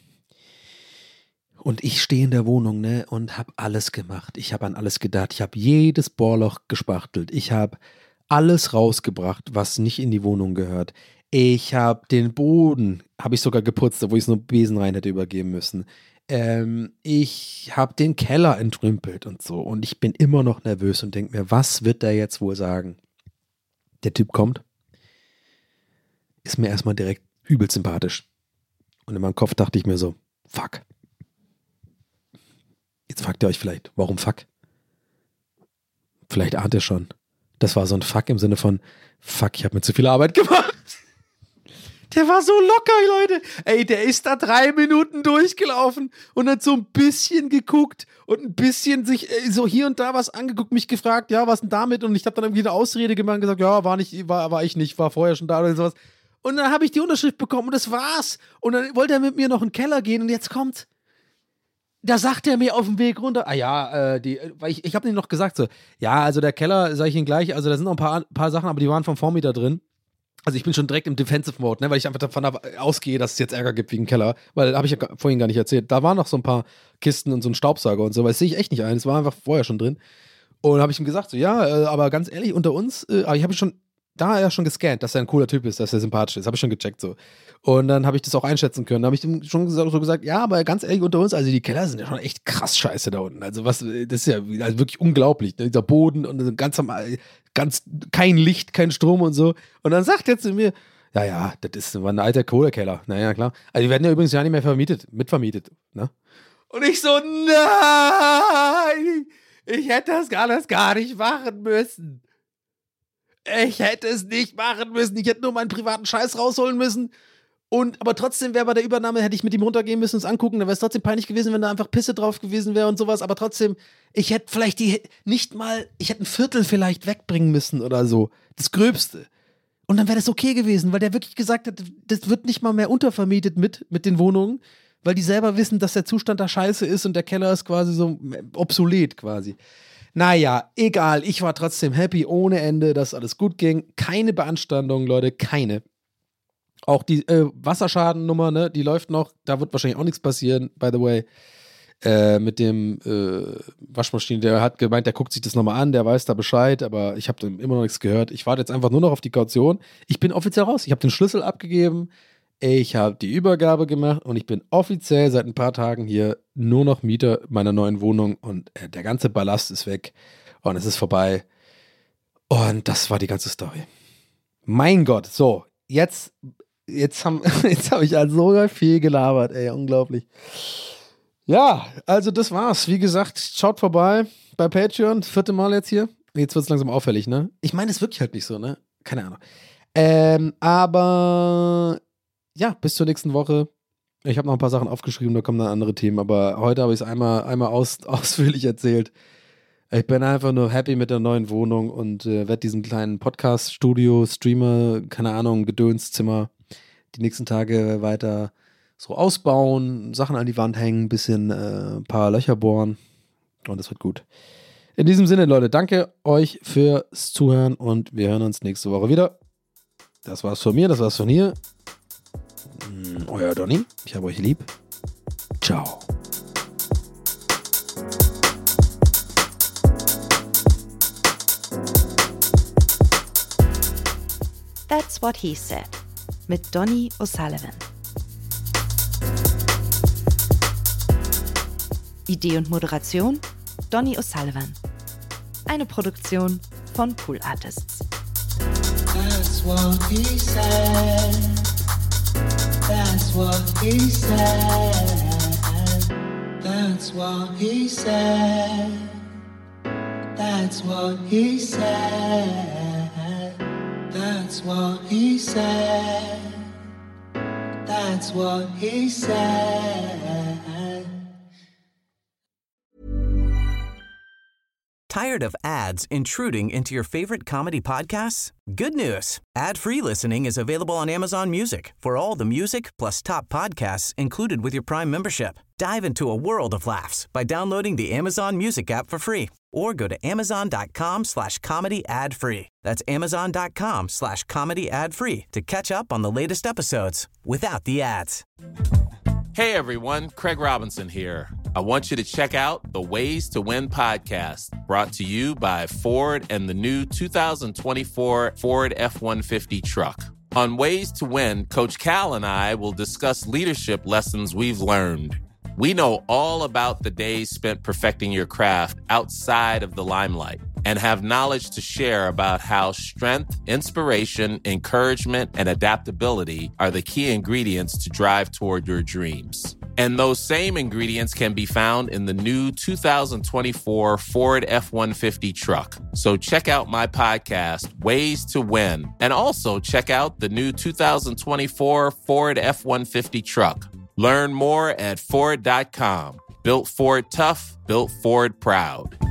und ich stehe in der Wohnung, ne, und habe alles gemacht. Ich habe an alles gedacht. Ich habe jedes Bohrloch gespachtelt. Ich habe alles rausgebracht, was nicht in die Wohnung gehört. Ich habe den Boden, habe ich sogar geputzt, wo ich es nur Besen rein hätte übergeben müssen. Ähm, ich habe den Keller entrümpelt und so. Und ich bin immer noch nervös und denke mir, was wird der jetzt wohl sagen? Der Typ kommt, ist mir erstmal direkt übel sympathisch. Und in meinem Kopf dachte ich mir so, fuck. Jetzt fragt ihr euch vielleicht, warum fuck? Vielleicht ahnt ihr schon. Das war so ein Fuck im Sinne von, fuck, ich habe mir zu viel Arbeit gemacht. Der war so locker, Leute. Ey, der ist da drei Minuten durchgelaufen und hat so ein bisschen geguckt und ein bisschen sich ey, so hier und da was angeguckt, mich gefragt, ja, was denn damit? Und ich habe dann irgendwie eine Ausrede gemacht und gesagt, ja, war nicht, war, war ich nicht, war vorher schon da oder sowas. Und dann habe ich die Unterschrift bekommen und das war's. Und dann wollte er mit mir noch in den Keller gehen und jetzt kommt, da sagt er mir auf dem Weg runter, ah ja, äh, die, weil ich, ich habe ihm noch gesagt so, ja, also der Keller, sage ich Ihnen gleich, also da sind noch ein paar, paar Sachen, aber die waren vom Vormieter drin. Also ich bin schon direkt im Defensive Mode, ne, weil ich einfach davon ausgehe, dass es jetzt Ärger gibt wegen Keller, weil habe ich ja vorhin gar nicht erzählt. Da waren noch so ein paar Kisten und so ein Staubsauger und so, weil das sehe ich echt nicht ein, das war einfach vorher schon drin. Und habe ich ihm gesagt so, ja, äh, aber ganz ehrlich, unter uns, äh, aber ich habe schon, da ja schon gescannt, dass er ein cooler Typ ist, dass er sympathisch ist, habe ich schon gecheckt so. Und dann habe ich das auch einschätzen können. Da habe ich ihm schon so gesagt, ja, aber ganz ehrlich unter uns, also die Keller sind ja schon echt krass scheiße da unten. Also was, das ist ja also wirklich unglaublich. Ne? Dieser Boden und ganz, ganz kein Licht, kein Strom und so. Und dann sagt er zu mir, ja, ja, das ist war ein alter Kohlekeller. Naja, klar. Also die werden ja übrigens ja nicht mehr vermietet, mitvermietet. Ne? Und ich so, nein, ich hätte das gar, das gar nicht machen müssen. Ich hätte es nicht machen müssen. Ich hätte nur meinen privaten Scheiß rausholen müssen. Und, aber trotzdem wäre bei der Übernahme, hätte ich mit ihm runtergehen müssen und es angucken, dann wäre es trotzdem peinlich gewesen, wenn da einfach Pisse drauf gewesen wäre und sowas, aber trotzdem, ich hätte vielleicht die, nicht mal, ich hätte ein Viertel vielleicht wegbringen müssen oder so, das Gröbste. Und dann wäre das okay gewesen, weil der wirklich gesagt hat, das wird nicht mal mehr untervermietet mit, mit den Wohnungen, weil die selber wissen, dass der Zustand da scheiße ist und der Keller ist quasi so obsolet quasi. Naja, egal, ich war trotzdem happy ohne Ende, dass alles gut ging, keine Beanstandung, Leute, keine. Auch die äh, Wasserschadennummer, ne, die läuft noch. Da wird wahrscheinlich auch nichts passieren, by the way. Äh, mit dem äh, Waschmaschine, der hat gemeint, der guckt sich das nochmal an, der weiß da Bescheid, aber ich habe immer noch nichts gehört. Ich warte jetzt einfach nur noch auf die Kaution. Ich bin offiziell raus. Ich habe den Schlüssel abgegeben. Ich habe die Übergabe gemacht und ich bin offiziell seit ein paar Tagen hier nur noch Mieter meiner neuen Wohnung und äh, der ganze Ballast ist weg und es ist vorbei. Und das war die ganze Story. Mein Gott, so, jetzt Jetzt habe jetzt hab ich halt so viel gelabert, ey, unglaublich. Ja, also das war's. Wie gesagt, schaut vorbei bei Patreon, vierte Mal jetzt hier. Jetzt wird's langsam auffällig, ne? Ich meine, es wirklich halt nicht so, ne? Keine Ahnung. Ähm, aber ja, bis zur nächsten Woche. Ich habe noch ein paar Sachen aufgeschrieben, da kommen dann andere Themen, aber heute habe ich es einmal, einmal aus, ausführlich erzählt. Ich bin einfach nur happy mit der neuen Wohnung und äh, werde diesen kleinen Podcast-Studio, Streamer, keine Ahnung, Gedönszimmer die nächsten Tage weiter so ausbauen, Sachen an die Wand hängen, ein bisschen äh, ein paar Löcher bohren und es wird gut. In diesem Sinne, Leute, danke euch fürs Zuhören und wir hören uns nächste Woche wieder. Das war's von mir, das war's von hier. Euer Donny, ich habe euch lieb. Ciao. That's What He Said mit Donny O'Sullivan. Idee und Moderation Donny O'Sullivan. Eine Produktion von Pool Artists. That's what he said. That's what he said. That's what he said. That's what he said. That's what he said. That's what he said. Tired of ads intruding into your favorite comedy podcasts? Good news. Ad-free listening is available on Amazon Music for all the music plus top podcasts included with your Prime membership. Dive into a world of laughs by downloading the Amazon Music app for free or go to amazon.com slash comedy ad free. That's amazon.com slash comedy ad free to catch up on the latest episodes without the ads. Hey everyone, Craig Robinson here. I want you to check out the Ways to Win podcast, brought to you by Ford and the new two thousand twenty-four Ford F one fifty truck. On Ways to Win, Coach Cal and I will discuss leadership lessons we've learned. We know all about the days spent perfecting your craft outside of the limelight and have knowledge to share about how strength, inspiration, encouragement, and adaptability are the key ingredients to drive toward your dreams. And those same ingredients can be found in the new two thousand twenty-four Ford F one fifty truck. So check out my podcast, Ways to Win, and also check out the new two thousand twenty-four Ford F one fifty truck. Learn more at Ford dot com. Built Ford tough, built Ford proud.